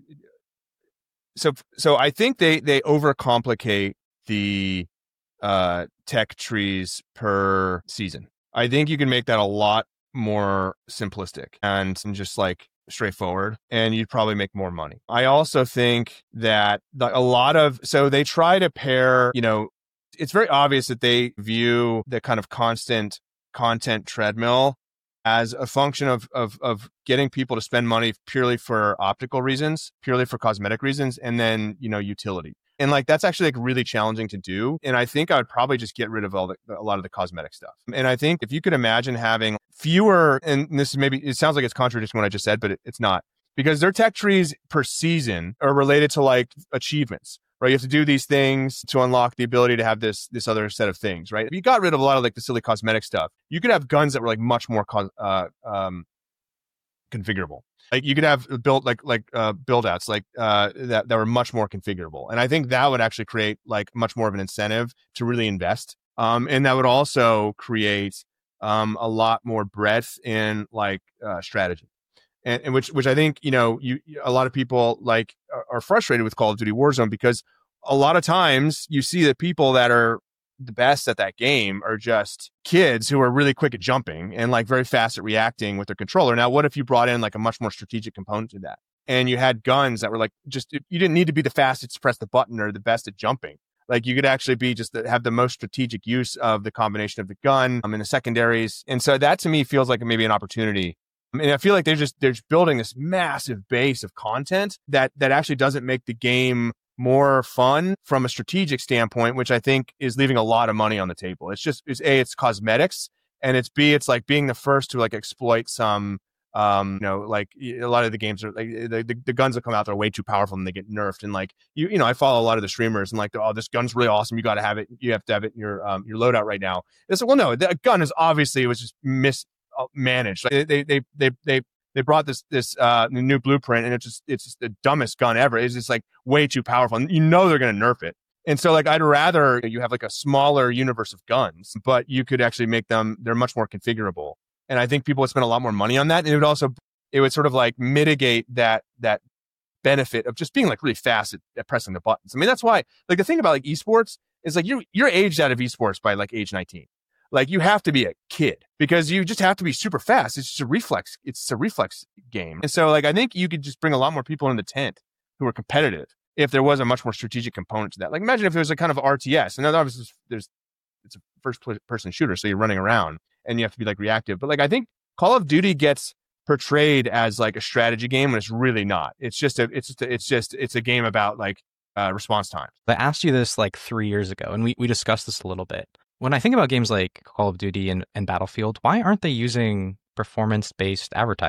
so I think they overcomplicate the tech trees per season. I think you can make that a lot more simplistic and just like straightforward, and you'd probably make more money. I also think that so they try to pair, it's very obvious that they view the kind of constant content treadmill as a function of getting people to spend money purely for optical reasons, purely for cosmetic reasons, and then, utility. And like, that's actually like really challenging to do. And I think I would probably just get rid of a lot of the cosmetic stuff. And I think if you could imagine having fewer, and this it sounds like it's contradicting what I just said, but it's not, because their tech trees per season are related to like achievements. Right, you have to do these things to unlock the ability to have this other set of things, right? If you got rid of a lot of like the silly cosmetic stuff, you could have guns that were like much more configurable. Like you could have build outs that were much more configurable, and I think that would actually create like much more of an incentive to really invest. And that would also create a lot more breadth in like strategy. And which I think, a lot of people like are frustrated with Call of Duty Warzone, because a lot of times you see that people that are the best at that game are just kids who are really quick at jumping and like very fast at reacting with their controller. Now, what if you brought in like a much more strategic component to that, and you had guns that were like, just, you didn't need to be the fastest to press the button or the best at jumping. Like you could actually be have the most strategic use of the combination of the gun in the secondaries. And so that to me feels like maybe an opportunity. I mean, I feel like they're just building this massive base of content that actually doesn't make the game more fun from a strategic standpoint, which I think is leaving a lot of money on the table. It's cosmetics, and it's like being the first to like exploit some, like a lot of the games are like the guns that come out, they're way too powerful and they get nerfed. And like, I follow a lot of the streamers and like, oh, this gun's really awesome. You got to have it. You have to have it in your loadout right now. It's like, well, no, the gun is obviously, it was just mismanaged. Like they brought this new blueprint, and it's just the dumbest gun ever. It's just like way too powerful, and they're going to nerf it. And so like, I'd rather you have like a smaller universe of guns, but you could actually make they're much more configurable. And I think people would spend a lot more money on that, and it would sort of like mitigate that benefit of just being like really fast at pressing the buttons. I mean, that's why like the thing about like esports is like you're aged out of esports by like age 19. Like you have to be a kid because you just have to be super fast. It's just a reflex. It's a reflex game. And so like, I think you could just bring a lot more people in the tent who are competitive if there was a much more strategic component to that. Like imagine if there was a kind of RTS, and then obviously it's a first person shooter. So you're running around and you have to be like reactive. But like, I think Call of Duty gets portrayed as like a strategy game when it's really not. It's a game about like response times. I asked you this like 3 years ago, and we discussed this a little bit. When I think about games like Call of Duty and Battlefield, why aren't they using performance-based advertising?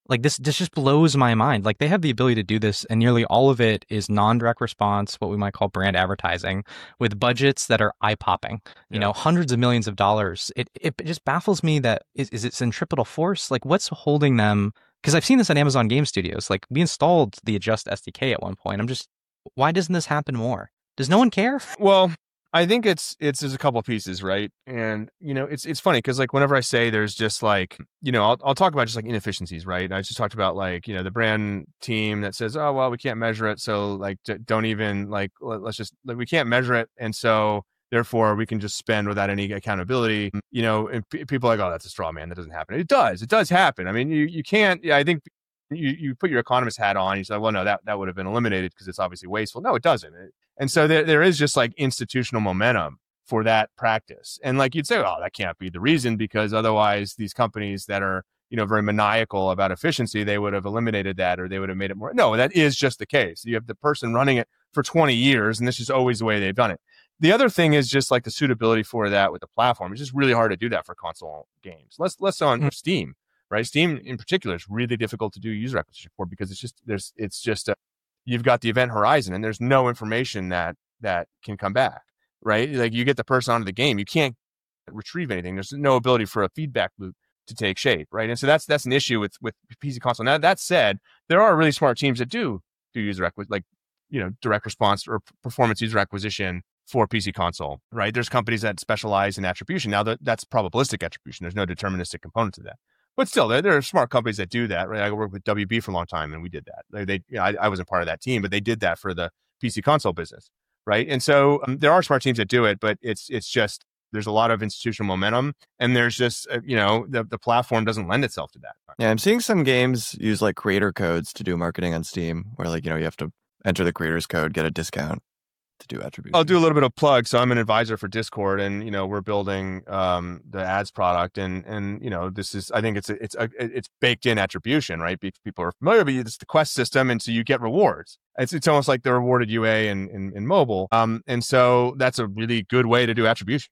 Like this just blows my mind. Like they have the ability to do this, and nearly all of it is non-direct response, what we might call brand advertising, with budgets that are eye-popping. You know, hundreds of millions of dollars. It just baffles me that is it centripetal force? Like what's holding them? Because I've seen this at Amazon Game Studios. Like we installed the Adjust SDK at one point. Why doesn't this happen more? Does no one care? Well, I think there's a couple of pieces, right? And, you know, it's funny because like whenever I say there's just like, you know, I'll talk about just like inefficiencies, right? I just talked about like, you know, the brand team that says, oh, well, we can't measure it. So like, don't even like, let's just, like, we can't measure it. And so therefore we can just spend without any accountability, you know, and people are like, oh, that's a straw man. That doesn't happen. It does happen. I mean, you can't, I think you put your economist hat on, you say, well, no, that would have been eliminated because it's obviously wasteful. No, it doesn't. And so there is just like institutional momentum for that practice. And like you'd say, oh, that can't be the reason because otherwise these companies that are, you know, very maniacal about efficiency, they would have eliminated that or they would have made it more. No, that is just the case. You have the person running it for 20 years and this is always the way they've done it. The other thing is just like the suitability for that with the platform. It's just really hard to do that for console games. Less on Steam, right? Steam in particular is really difficult to do user acquisition for because it's just you've got the event horizon and there's no information that can come back, right? Like you get the person onto the game, you can't retrieve anything. There's no ability for a feedback loop to take shape, right? And so that's an issue with PC console. Now that said, there are really smart teams that do user like, you know, direct response or performance user acquisition for PC console, right? There's companies that specialize in attribution. Now that's probabilistic attribution. There's no deterministic component to that. But still, there are smart companies that do that, right? I worked with WB for a long time, and we did that. I wasn't part of that team, but they did that for the PC console business, right? And so there are smart teams that do it, but it's just there's a lot of institutional momentum, and there's just you know the platform doesn't lend itself to that. Yeah, I'm seeing some games use like creator codes to do marketing on Steam, where like you know you have to enter the creator's code, get a discount to do attribution. I'll do a little bit of plug. So I'm an advisor for Discord, and you know we're building the ads product, and you know this is I think it's baked in attribution, right? People are familiar, but it's the quest system, and so you get rewards. It's almost like the rewarded UA in mobile, and so that's a really good way to do attribution.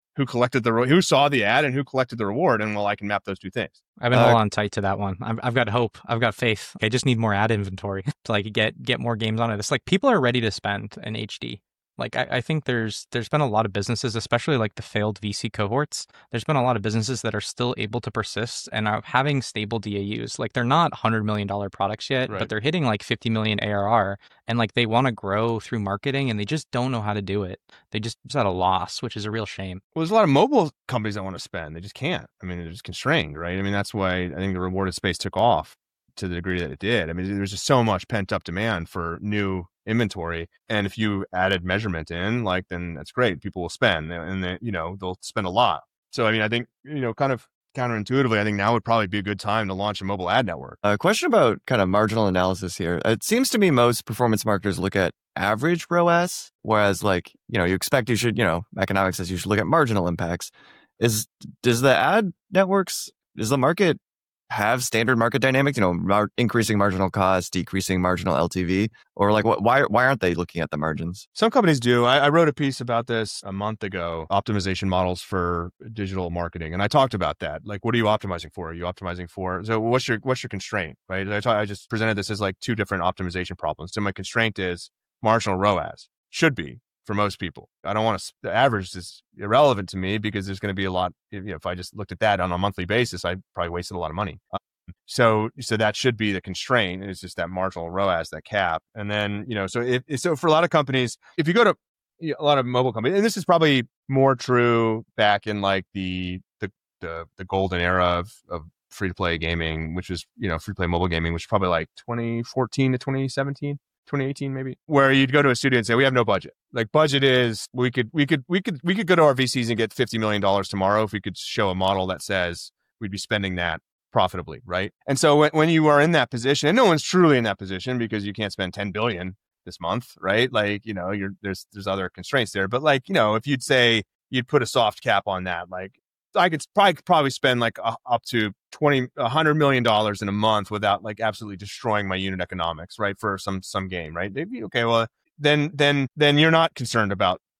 Who saw the ad and who collected the reward, and well, I can map those two things. I've been holding on tight to that one. I've got hope. I've got faith. I just need more ad inventory to like get more games on it. It's like people are ready to spend in HD. Like I think there's been a lot of businesses, especially like the failed VC cohorts. There's been a lot of businesses that are still able to persist and are having stable DAUs. Like they're not $100 million products yet, right, but they're hitting like 50 million ARR, and like they want to grow through marketing, and they just don't know how to do it. They just at a loss, which is a real shame. Well, there's a lot of mobile companies that want to spend. They just can't. I mean, they're just constrained, right? I mean, that's why I think the rewarded space took off to the degree that it did. I mean, there's just so much pent up demand for new inventory, and if you added measurement in, like, then that's great. People will spend, and then you know they'll spend a lot. So I mean, I think you know, kind of counterintuitively, I think now would probably be a good time to launch a mobile ad network. A question about kind of marginal analysis here. It seems to me most performance marketers look at average ROAS, whereas like you know you expect you should economics says you should look at marginal impacts. Does the ad networks, does the market have standard market dynamics, you know, increasing marginal cost, decreasing marginal LTV, or like why aren't they looking at the margins? Some companies do. I wrote a piece about this a month ago, optimization models for digital marketing. And I talked about that. Like, what are you optimizing for? Are you optimizing for, so what's your constraint, right? I just presented this as like two different optimization problems. So my constraint is marginal ROAS, should be for most people. I don't want to, the average is irrelevant to me because there's going to be a lot, you know, if I just looked at that on a monthly basis, I probably wasted a lot of money. So that should be the constraint. It's just that marginal ROAS, that cap. And then, you know, so for a lot of companies, if you go to a lot of mobile companies, and this is probably more true back in like the golden era of free-to-play gaming, which was, you know, free-to-play mobile gaming, which was probably like 2014 to 2017. 2018 maybe, where you'd go to a studio and say, we have no budget. Like budget is, we could go to our VCs and get $50 million tomorrow if we could show a model that says we'd be spending that profitably, right? And so when you are in that position, and no one's truly in that position because you can't spend 10 billion this month, right? Like, you know, there's other constraints there. But like, you know, if you'd say you'd put a soft cap on that, like I could probably spend like up to $100 million in a month without like absolutely destroying my unit economics, right? For some game, right? Okay, well then you're not concerned about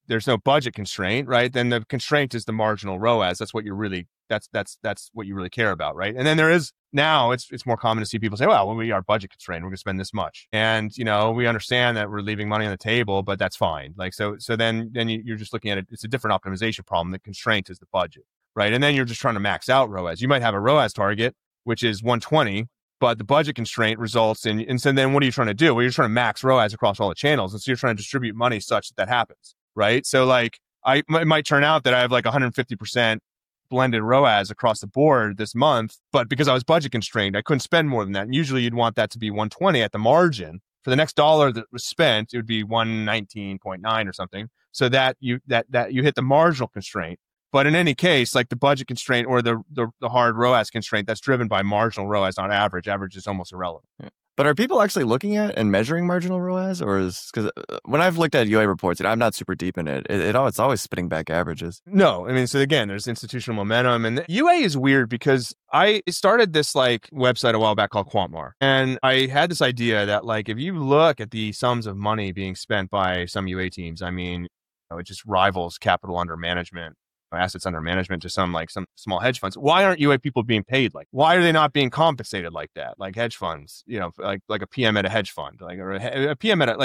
there's no budget constraint, right? Then the constraint is the marginal ROAS. That's what you're really, that's what you really care about, right? And then there is, now it's more common to see people say, well, we are budget constrained. We're going to spend this much. And, we understand that we're leaving money on the table, but that's fine. Like, so then you're just looking at it. It's a different optimization problem. The constraint is the budget, right? And then you're just trying to max out ROAS. You might have a ROAS target, which is 120, but the budget constraint results in, and so then what are you trying to do? Well, you're trying to max ROAS across all the channels. And so you're trying to distribute money such that happens, right? So like, it might turn out that I have like 150% blended ROAS across the board this month, but because I was budget constrained, I couldn't spend more than that. And usually you'd want that to be 120 at the margin. For the next dollar that was spent, it would be 119.9 or something. So that you hit the marginal constraint. But in any case, like the budget constraint or the hard ROAS constraint, that's driven by marginal ROAS on average. Average is almost irrelevant. Yeah. But are people actually looking at and measuring marginal ROAS, or because when I've looked at UA reports, I'm not super deep in it. It's always spitting back averages. No, I mean, so again, there's institutional momentum, and UA is weird because I started this like website a while back called QuantMar, and I had this idea that like if you look at the sums of money being spent by some UA teams, I mean, it just rivals capital under management. Assets under management to some small hedge funds. Why aren't UA people being paid? Like, why are they not being compensated like that? Like hedge funds, like a PM at a hedge fund, like or a PM at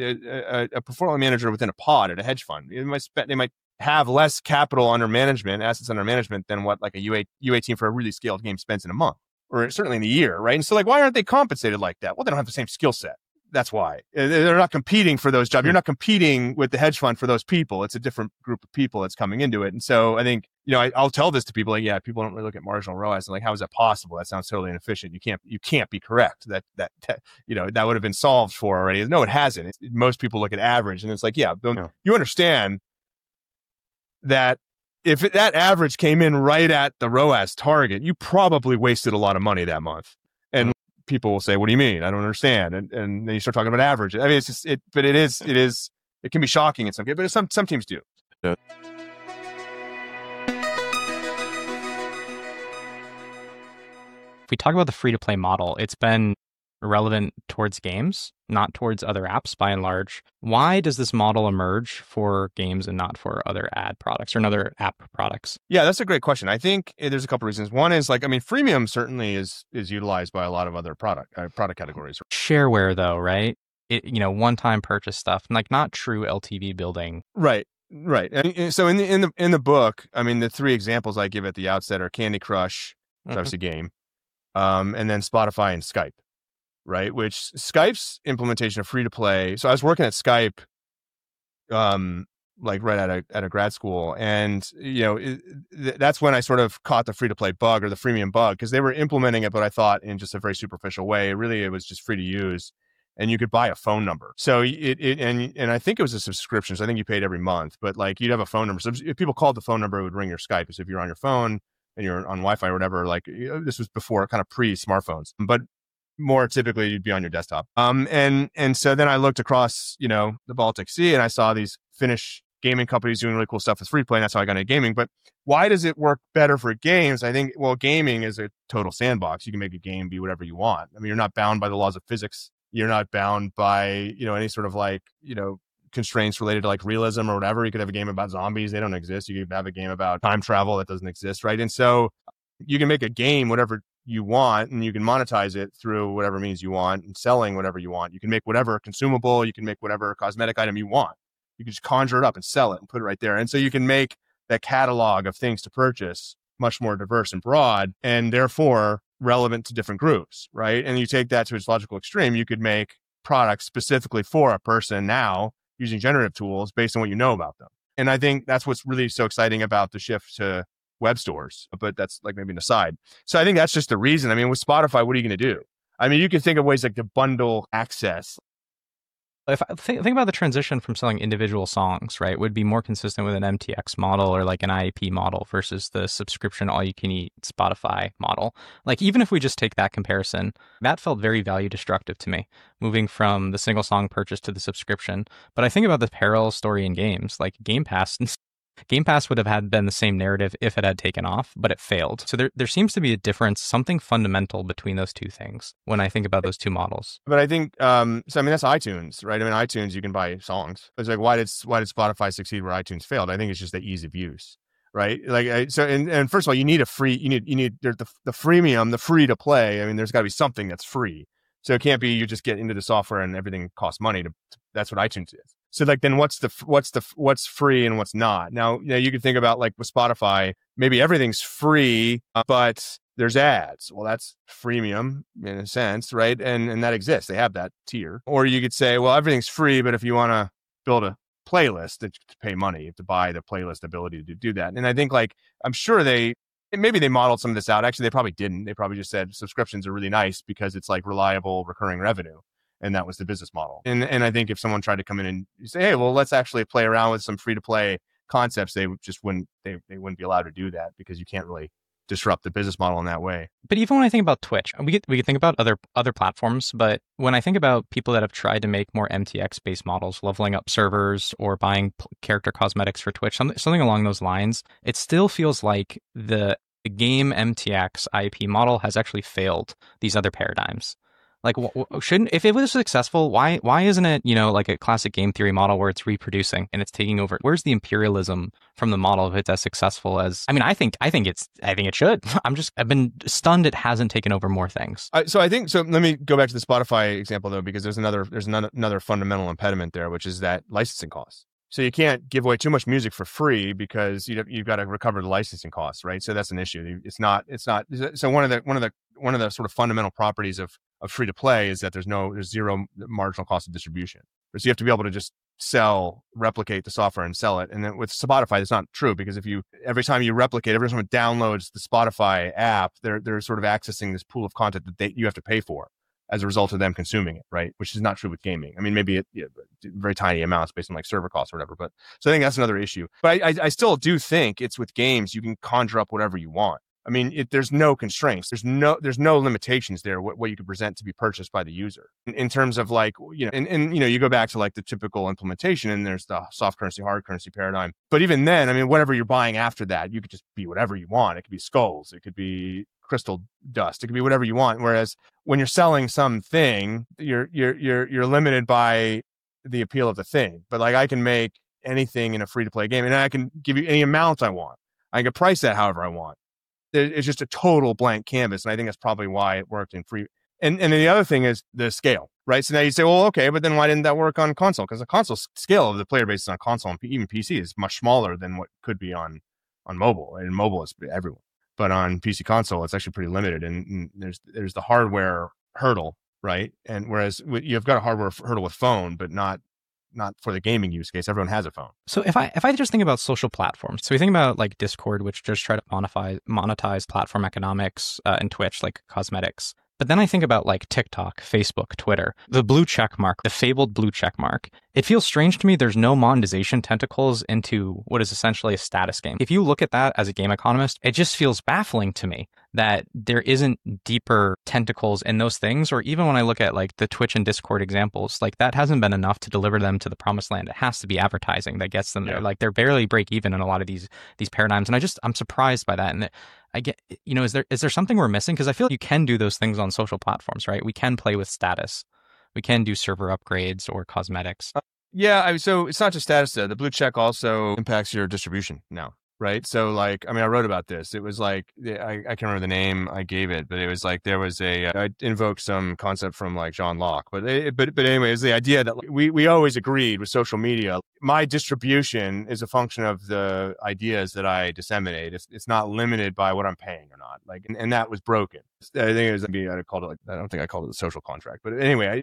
a portfolio manager within a pod at a hedge fund. They might have less capital under management, assets under management than what like a UA team for a really scaled game spends in a month, or certainly in a year, right? And so like, why aren't they compensated like that? Well, they don't have the same skill set. That's why they're not competing for those jobs. You're not competing with the hedge fund for those people. It's a different group of people that's coming into it. And so I think, I'll tell this to people like, yeah, people don't really look at marginal ROAS. And like, how is that possible? That sounds totally inefficient. You can't be correct. That would have been solved for already. No, it hasn't. Most people look at average, and it's like, yeah, you understand that if that average came in right at the ROAS target, you probably wasted a lot of money that month. And people will say, what do you mean? I don't understand. And then you start talking about average. I mean, it's just, it can be shocking in some cases, but some teams do. If we talk about the free-to-play model, it's been relevant towards games, not towards other apps by and large. Why does this model emerge for games and not for other ad products or other app products? Yeah, that's a great question. I think there's a couple reasons. One is freemium certainly is utilized by a lot of other product categories. Shareware though, right? One-time purchase stuff, like not true LTV building. Right. And so in the book, I mean, the three examples I give at the outset are Candy Crush, it's obviously a game, and then Spotify and Skype. Right, which Skype's implementation of free to play. So I was working at Skype, like right at a grad school, and that's when I sort of caught the free to play bug or the freemium bug, because they were implementing it, but I thought in just a very superficial way. It was just free to use, and you could buy a phone number. So and I think it was a subscription. So I think you paid every month, but like you'd have a phone number. So if people called the phone number, it would ring your Skype. So if you're on your phone and you're on Wi-Fi or whatever, like this was before kind of pre-smartphones, but more typically you'd be on your desktop. And so then I looked across, the Baltic Sea, and I saw these Finnish gaming companies doing really cool stuff with free play. And that's how I got into gaming. But why does it work better for games? I think, gaming is a total sandbox. You can make a game be whatever you want. I mean, you're not bound by the laws of physics. You're not bound by, any sort of constraints related to like realism or whatever. You could have a game about zombies. They don't exist. You could have a game about time travel that doesn't exist. Right. And so you can make a game, whatever you want, and you can monetize it through whatever means you want and selling whatever you want. You can make whatever consumable, you can make whatever cosmetic item you want. You can just conjure it up and sell it and put it right there. And so you can make that catalog of things to purchase much more diverse and broad, and therefore relevant to different groups, right? And you take that to its logical extreme, you could make products specifically for a person now using generative tools based on what you know about them. And I think that's what's really so exciting about the shift to web stores, but that's like maybe an aside. So I think that's just the reason. I mean, with Spotify, what are you going to do? I mean, you can think of ways like to bundle access. If I think about the transition from selling individual songs, right, would be more consistent with an MTX model or like an IAP model versus the subscription all-you-can-eat Spotify model. Like, even if we just take that comparison, that felt very value destructive to me, moving from the single song purchase to the subscription. But I think about the parallel story in games, like Game Pass Game Pass would have been the same narrative if it had taken off, but it failed. So there seems to be a difference, something fundamental between those two things when I think about those two models. But I think, so I mean, that's iTunes, right? I mean, iTunes, you can buy songs. It's like, why did Spotify succeed where iTunes failed? I think it's just the ease of use, right? Like, and first of all, you need the freemium, the free to play. I mean, there's got to be something that's free. So it can't be you just get into the software and everything costs money. That's what iTunes is. So like, then what's free and what's not? Now, you could think about like with Spotify, maybe everything's free, but there's ads. Well, that's freemium in a sense, right? And that exists. They have that tier. Or you could say, well, everything's free, but if you want to build a playlist, to pay money, you have to buy the playlist ability to do that. And I think like, I'm sure maybe they modeled some of this out. Actually, they probably didn't. They probably just said subscriptions are really nice because it's like reliable recurring revenue. And that was the business model. And I think if someone tried to come in and say, hey, well, let's actually play around with some free to play concepts, they just wouldn't be allowed to do that because you can't really disrupt the business model in that way. But even when I think about Twitch, we could think about other platforms, but when I think about people that have tried to make more MTX based models, leveling up servers or buying character cosmetics for Twitch, something along those lines, it still feels like the game MTX IP model has actually failed these other paradigms. Like, if it was successful, why isn't it, like a classic game theory model where it's reproducing and it's taking over? Where's the imperialism from the model if it's as successful as? I mean, I think it should. I've been stunned it hasn't taken over more things. So let me go back to the Spotify example though, because there's another fundamental impediment there, which is that licensing costs. So you can't give away too much music for free because you've got to recover the licensing costs, right? So that's an issue. It's not. So one of the sort of fundamental properties of free to play is that there's zero marginal cost of distribution. So you have to be able to just replicate the software and sell it. And then with Spotify, that's not true because every time someone downloads the Spotify app, they're sort of accessing this pool of content that you have to pay for as a result of them consuming it, right? Which is not true with gaming. I mean, maybe very tiny amounts based on like server costs or whatever. But so I think that's another issue. But I still do think it's with games, you can conjure up whatever you want. I mean, there's no constraints. There's no limitations there. What you could present to be purchased by the user in terms of like, and you go back to like the typical implementation and there's the soft currency, hard currency paradigm. But even then, I mean, whatever you're buying after that, you could just be whatever you want. It could be skulls. It could be crystal dust. It could be whatever you want. Whereas when you're selling something, you're limited by the appeal of the thing. But like I can make anything in a free to play game and I can give you any amount I want. I can price that however I want. It's just a total blank canvas. And I think that's probably why it worked in free. And then the other thing is the scale, right? So now you say, well, okay, but then why didn't that work on console? Because the console scale of the player base on console and even PC is much smaller than what could be on mobile. And mobile is everyone. But on PC console, it's actually pretty limited. And there's the hardware hurdle, right? And whereas you've got a hardware hurdle with phone, but not for the gaming use case. Everyone has a phone. So if I just think about social platforms, so we think about like Discord, which just try to monetize platform economics, and Twitch, like cosmetics. But then I think about like TikTok, Facebook, Twitter, the blue check mark, the fabled blue check mark. It feels strange to me there's no monetization tentacles into what is essentially a status game. If you look at that as a game economist, it just feels baffling to me that there isn't deeper tentacles in those things. Or even when I look at like the Twitch and Discord examples, like that hasn't been enough to deliver them to the promised land. It has to be advertising that gets them there. Like they're barely break even in a lot of these paradigms. And I'm surprised by that. And I get, is there something we're missing? Because I feel like you can do those things on social platforms, right? We can play with status. We can do server upgrades or cosmetics. So it's not just status though. The blue check also impacts your distribution now, right? So like, I mean, I wrote about this. It was like, I can't remember the name I gave it, but it was like, there was I invoked some concept from like John Locke, but anyway, it's the idea that we always agreed with social media. My distribution is a function of the ideas that I disseminate. It's not limited by what I'm paying or not. Like, and that was broken. I think it was, I don't think I called it the social contract, but anyway,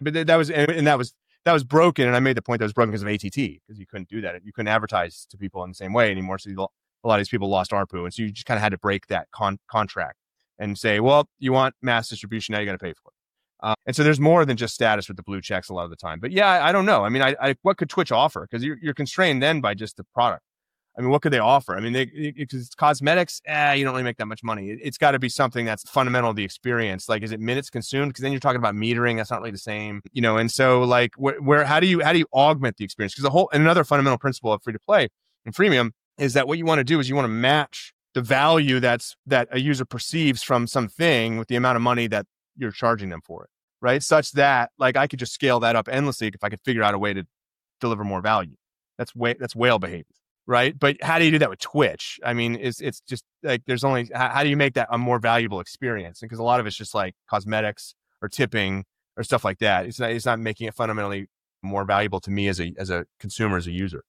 that was broken. And I made the point that was broken because of ATT, because you couldn't do that. You couldn't advertise to people in the same way anymore. So a lot of these people lost ARPU. And so you just kind of had to break that contract and say, well, you want mass distribution, now you got to pay for it. And so there's more than just status with the blue checks a lot of the time. But yeah, I don't know. I mean, what could Twitch offer? Because you're constrained then by just the product. I mean, what could they offer? I mean, because it's cosmetics, you don't really make that much money. It's got to be something that's fundamental to the experience. Like, is it minutes consumed? Because then you're talking about metering. That's not really the same, And so, like, how do you augment the experience? Because another fundamental principle of free to play and freemium is that what you want to do is you want to match the value that a user perceives from something with the amount of money that you're charging them for it, right? Such that like I could just scale that up endlessly if I could figure out a way to deliver more value. That's whale behavior, right? But how do you do that with Twitch? I mean, it's just like there's only how do you make that a more valuable experience? Because a lot of it's just like cosmetics or tipping or stuff like that. It's not making it fundamentally more valuable to me as a consumer, as a user.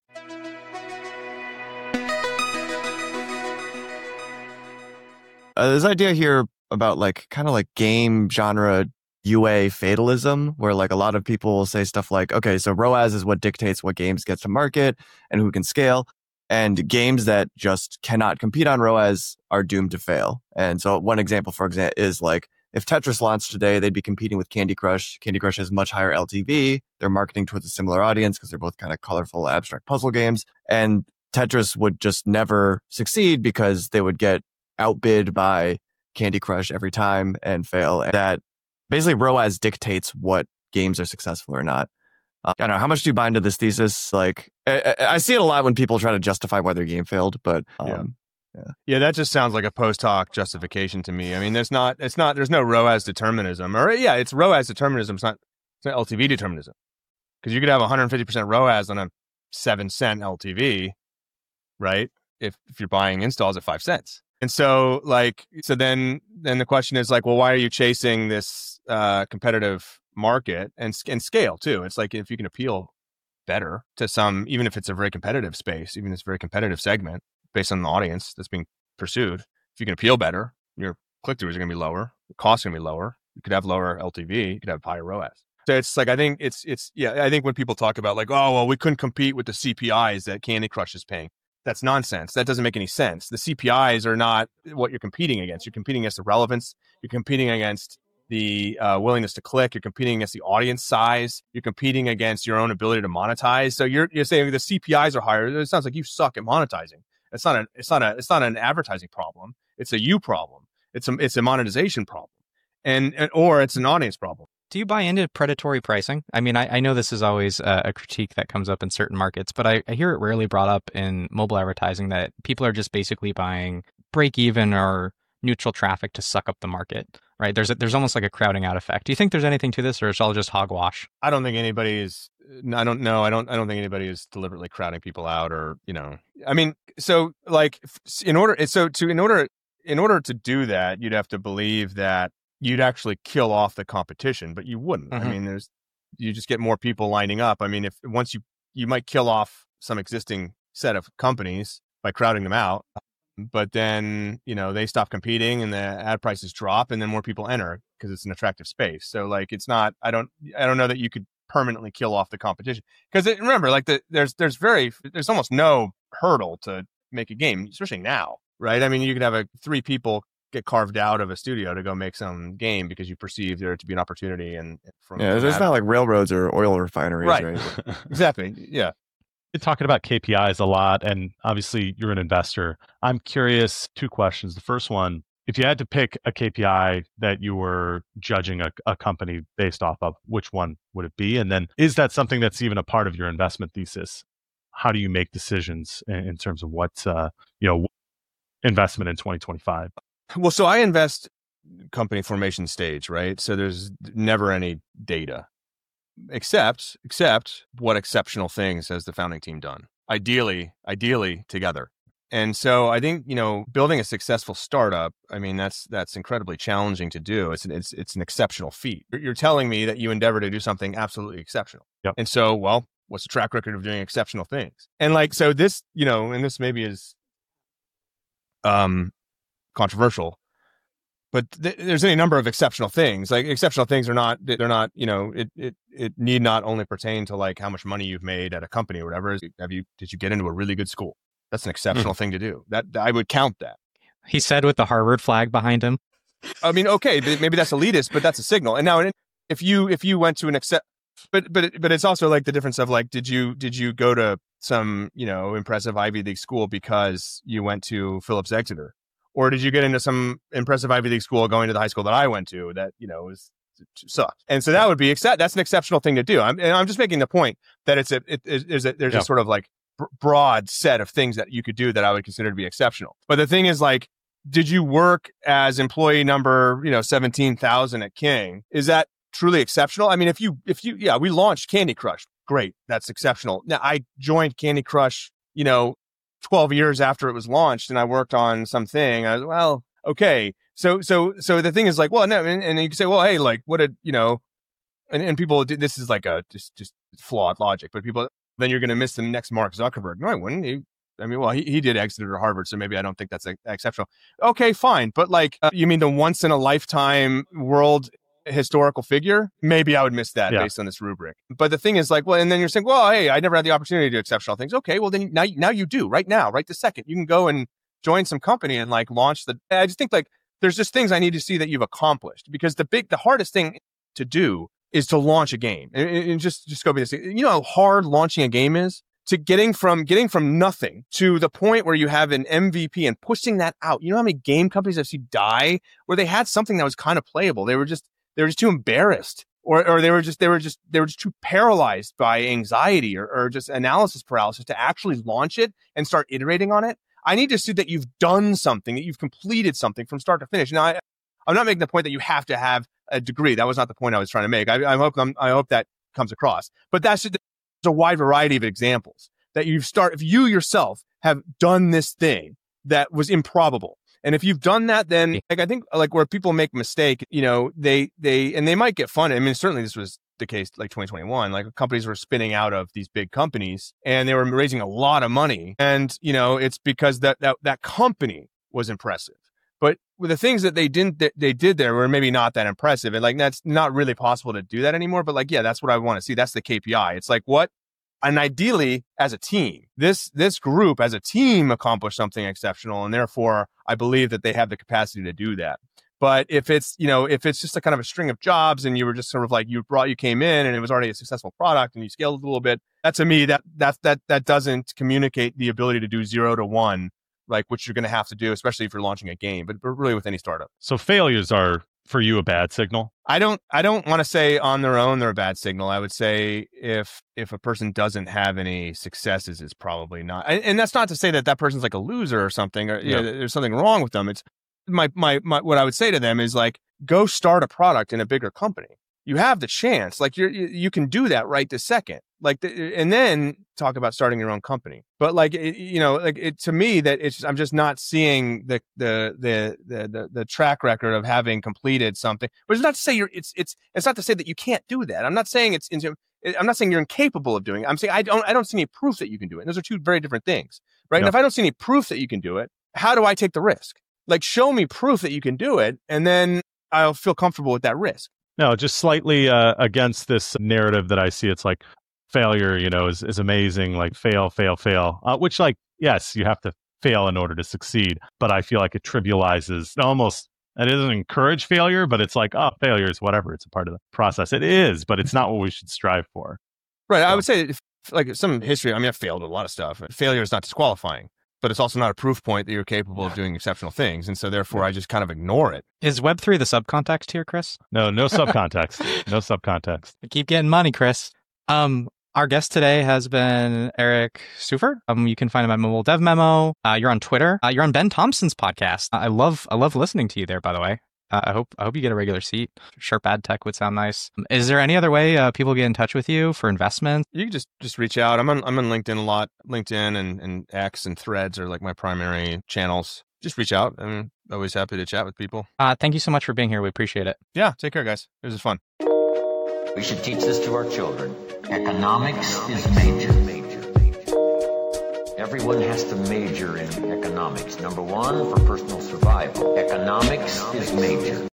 This idea here about like kind of like game genre UA fatalism, where like a lot of people will say stuff like, okay, so ROAS is what dictates what games get to market and who can scale. And games that just cannot compete on ROAS are doomed to fail. And so one example, for example, is like if Tetris launched today, they'd be competing with Candy Crush. Candy Crush has much higher LTV. They're marketing towards a similar audience because they're both kind of colorful, abstract puzzle games. And Tetris would just never succeed because they would get outbid by Candy Crush every time and fail. And that basically ROAS dictates what games are successful or not. I don't know, how much do you buy into this thesis? Like, I see it a lot when people try to justify why their game failed, but yeah, that just sounds like a post hoc justification to me. I mean, there's no ROAS determinism, or it's ROAS determinism. It's not LTV determinism, because you could have 150% ROAS on a 7-cent LTV, right? If you're buying installs at 5 cents. And so then the question is like, well, why are you chasing this competitive market and scale too? It's like if you can appeal better to some, even if it's a very competitive space, even if it's a very competitive segment based on the audience that's being pursued, if you can appeal better, your click-throughs are going to be lower, the costs are going to be lower. You could have lower LTV, you could have higher ROAS. So it's like, I think I think when people talk about like, oh, well, we couldn't compete with the CPIs that Candy Crush is paying. That's nonsense. That doesn't make any sense. The CPIs are not what you're competing against. You're competing against the relevance. You're competing against the willingness to click. You're competing against the audience size. You're competing against your own ability to monetize. So you're saying the CPIs are higher. It sounds like you suck at monetizing. It's not an advertising problem. It's a you problem. It's a monetization problem, or it's an audience problem. Do you buy into predatory pricing? I mean, I know this is always a critique that comes up in certain markets, but I hear it rarely brought up in mobile advertising that people are just basically buying break even or neutral traffic to suck up the market, right? There's almost like a crowding out effect. Do you think there's anything to this, or it's all just hogwash? I don't think anybody is. I don't know. I don't think anybody is deliberately crowding people out, or I mean, so like in order to do that, you'd have to believe that you'd actually kill off the competition, but you wouldn't. Mm-hmm. I mean, you just get more people lining up. I mean, if once you might kill off some existing set of companies by crowding them out, but then, they stop competing and the ad prices drop and then more people enter because it's an attractive space. So like, it's not, I don't know that you could permanently kill off the competition, because remember, like there's almost no hurdle to make a game, especially now, right? I mean, you could have 3 people get carved out of a studio to go make some game because you perceive there to be an opportunity. And there's not like railroads or oil refineries, right? Exactly. Yeah. You're talking about KPIs a lot, and obviously you're an investor. I'm curious, 2 questions. The first one, if you had to pick a KPI that you were judging a company based off of, which one would it be? And then is that something that's even a part of your investment thesis? How do you make decisions in terms of what's investment in 2025? Well, so I invest company formation stage, right? So there's never any data, except what exceptional things has the founding team done? Ideally together. And so I think, building a successful startup, I mean, that's incredibly challenging to do. It's an exceptional feat. You're telling me that you endeavor to do something absolutely exceptional. Yep. And so, well, what's the track record of doing exceptional things? And like, so this, and this maybe is controversial, but there's any number of exceptional things. Like exceptional things they're not, it need not only pertain to like how much money you've made at a company or whatever. Did you get into a really good school? That's an exceptional thing to do. That I would count that. He said with the Harvard flag behind him. I mean, okay, maybe that's elitist, but that's a signal. And now if you went to an but it's also like the difference of like, did you go to some, impressive Ivy League school because you went to Phillips Exeter? Or did you get into some impressive Ivy League school going to the high school that I went to that, sucked? And so that would be that's an exceptional thing to do. I'm just making the point that there's a sort of like broad set of things that you could do that I would consider to be exceptional. But the thing is, like, did you work as employee number, 17,000 at King? Is that truly exceptional? I mean, if you, we launched Candy Crush. Great. That's exceptional. Now, I joined Candy Crush, 12 years after it was launched, and I worked on something. I was, well, okay. So the thing is, like, well, no, and you can say, well, hey, like, what did, and people, this is like a just flawed logic, but people, then you're going to miss the next Mark Zuckerberg. No, I wouldn't. He did Exeter or Harvard, so maybe I don't think that's exceptional. Okay, fine. But like, you mean the once in a lifetime world historical figure? Maybe I would miss that based on this rubric. But the thing is, like, well, and then you're saying, well, hey, I never had the opportunity to do exceptional things. Okay, well, then now you do right now, right this second. You can go and join some company and like launch I just think like there's just things I need to see that you've accomplished, because the hardest thing to do is to launch a game. And just go be this. You know how hard launching a game is? To getting from nothing to the point where you have an MVP and pushing that out. You know how many game companies I've seen die where they had something that was kind of playable. They were just too embarrassed, or they were just too paralyzed by anxiety or just analysis paralysis to actually launch it and start iterating on it. I need to see that you've done something, that you've completed something from start to finish. Now, I'm not making the point that you have to have a degree. That was not the point I was trying to make. I hope that comes across. But that's just a wide variety of examples that if you yourself have done this thing that was improbable. And if you've done that, then like, I think like where people make a mistake, they might get funded. I mean, certainly this was the case like 2021, like companies were spinning out of these big companies and they were raising a lot of money. And, it's because that company was impressive. But with the things that they did there were maybe not that impressive. And like, that's not really possible to do that anymore. But like, yeah, that's what I want to see. That's the KPI. It's like and ideally as a team, this group as a team accomplished something exceptional. And therefore I believe that they have the capacity to do that. But if it's just a kind of a string of jobs and you were just sort of like, you came in and it was already a successful product and you scaled it a little bit, that to me, that doesn't communicate the ability to do 0 to 1, like which you're going to have to do, especially if you're launching a game, but really with any startup. So failures are for you a bad signal? I don't want to say on their own they're a bad signal. I would say if a person doesn't have any successes, it's probably not. And that's not to say that person's like a loser or something, or there's something wrong with them. It's my what I would say to them is like, go start a product in a bigger company. You have the chance, like you can do that right this second, like, and then talk about starting your own company. But like, to me that I'm just not seeing the track record of having completed something. But it's not to say it's not to say that you can't do that. I'm not saying I'm not saying you're incapable of doing it. I'm saying I don't see any proof that you can do it. And those are two very different things, right? Yep. And if I don't see any proof that you can do it, how do I take the risk? Like, show me proof that you can do it, and then I'll feel comfortable with that risk. No, just slightly against this narrative that I see. It's like failure, is amazing. Like fail, which like, yes, you have to fail in order to succeed. But I feel like it trivializes almost, it doesn't encourage failure, but it's like, oh, failure is whatever. It's a part of the process. It is, but it's not what we should strive for. Right. So, I would say like some history, I mean, I've failed at a lot of stuff. Failure is not disqualifying. But it's also not a proof point that you're capable of doing exceptional things. And so therefore, I just kind of ignore it. Is Web3 the subcontext here, Chris? No subcontext. No subcontext. I keep getting money, Chris. Our guest today has been Eric Seufert. You can find him at Mobile Dev Memo. You're on Twitter. You're on Ben Thompson's podcast. I love listening to you there, by the way. I hope you get a regular seat. Sharp Ad Tech would sound nice. Is there any other way people get in touch with you for investments? You can just reach out. I'm on LinkedIn a lot. LinkedIn and X and Threads are like my primary channels. Just reach out. I'm always happy to chat with people. Thank you so much for being here. We appreciate it. Yeah, take care, guys. It was fun. We should teach this to our children. Economics is major. Everyone has to major in economics. Number one, for personal survival. Economics is major.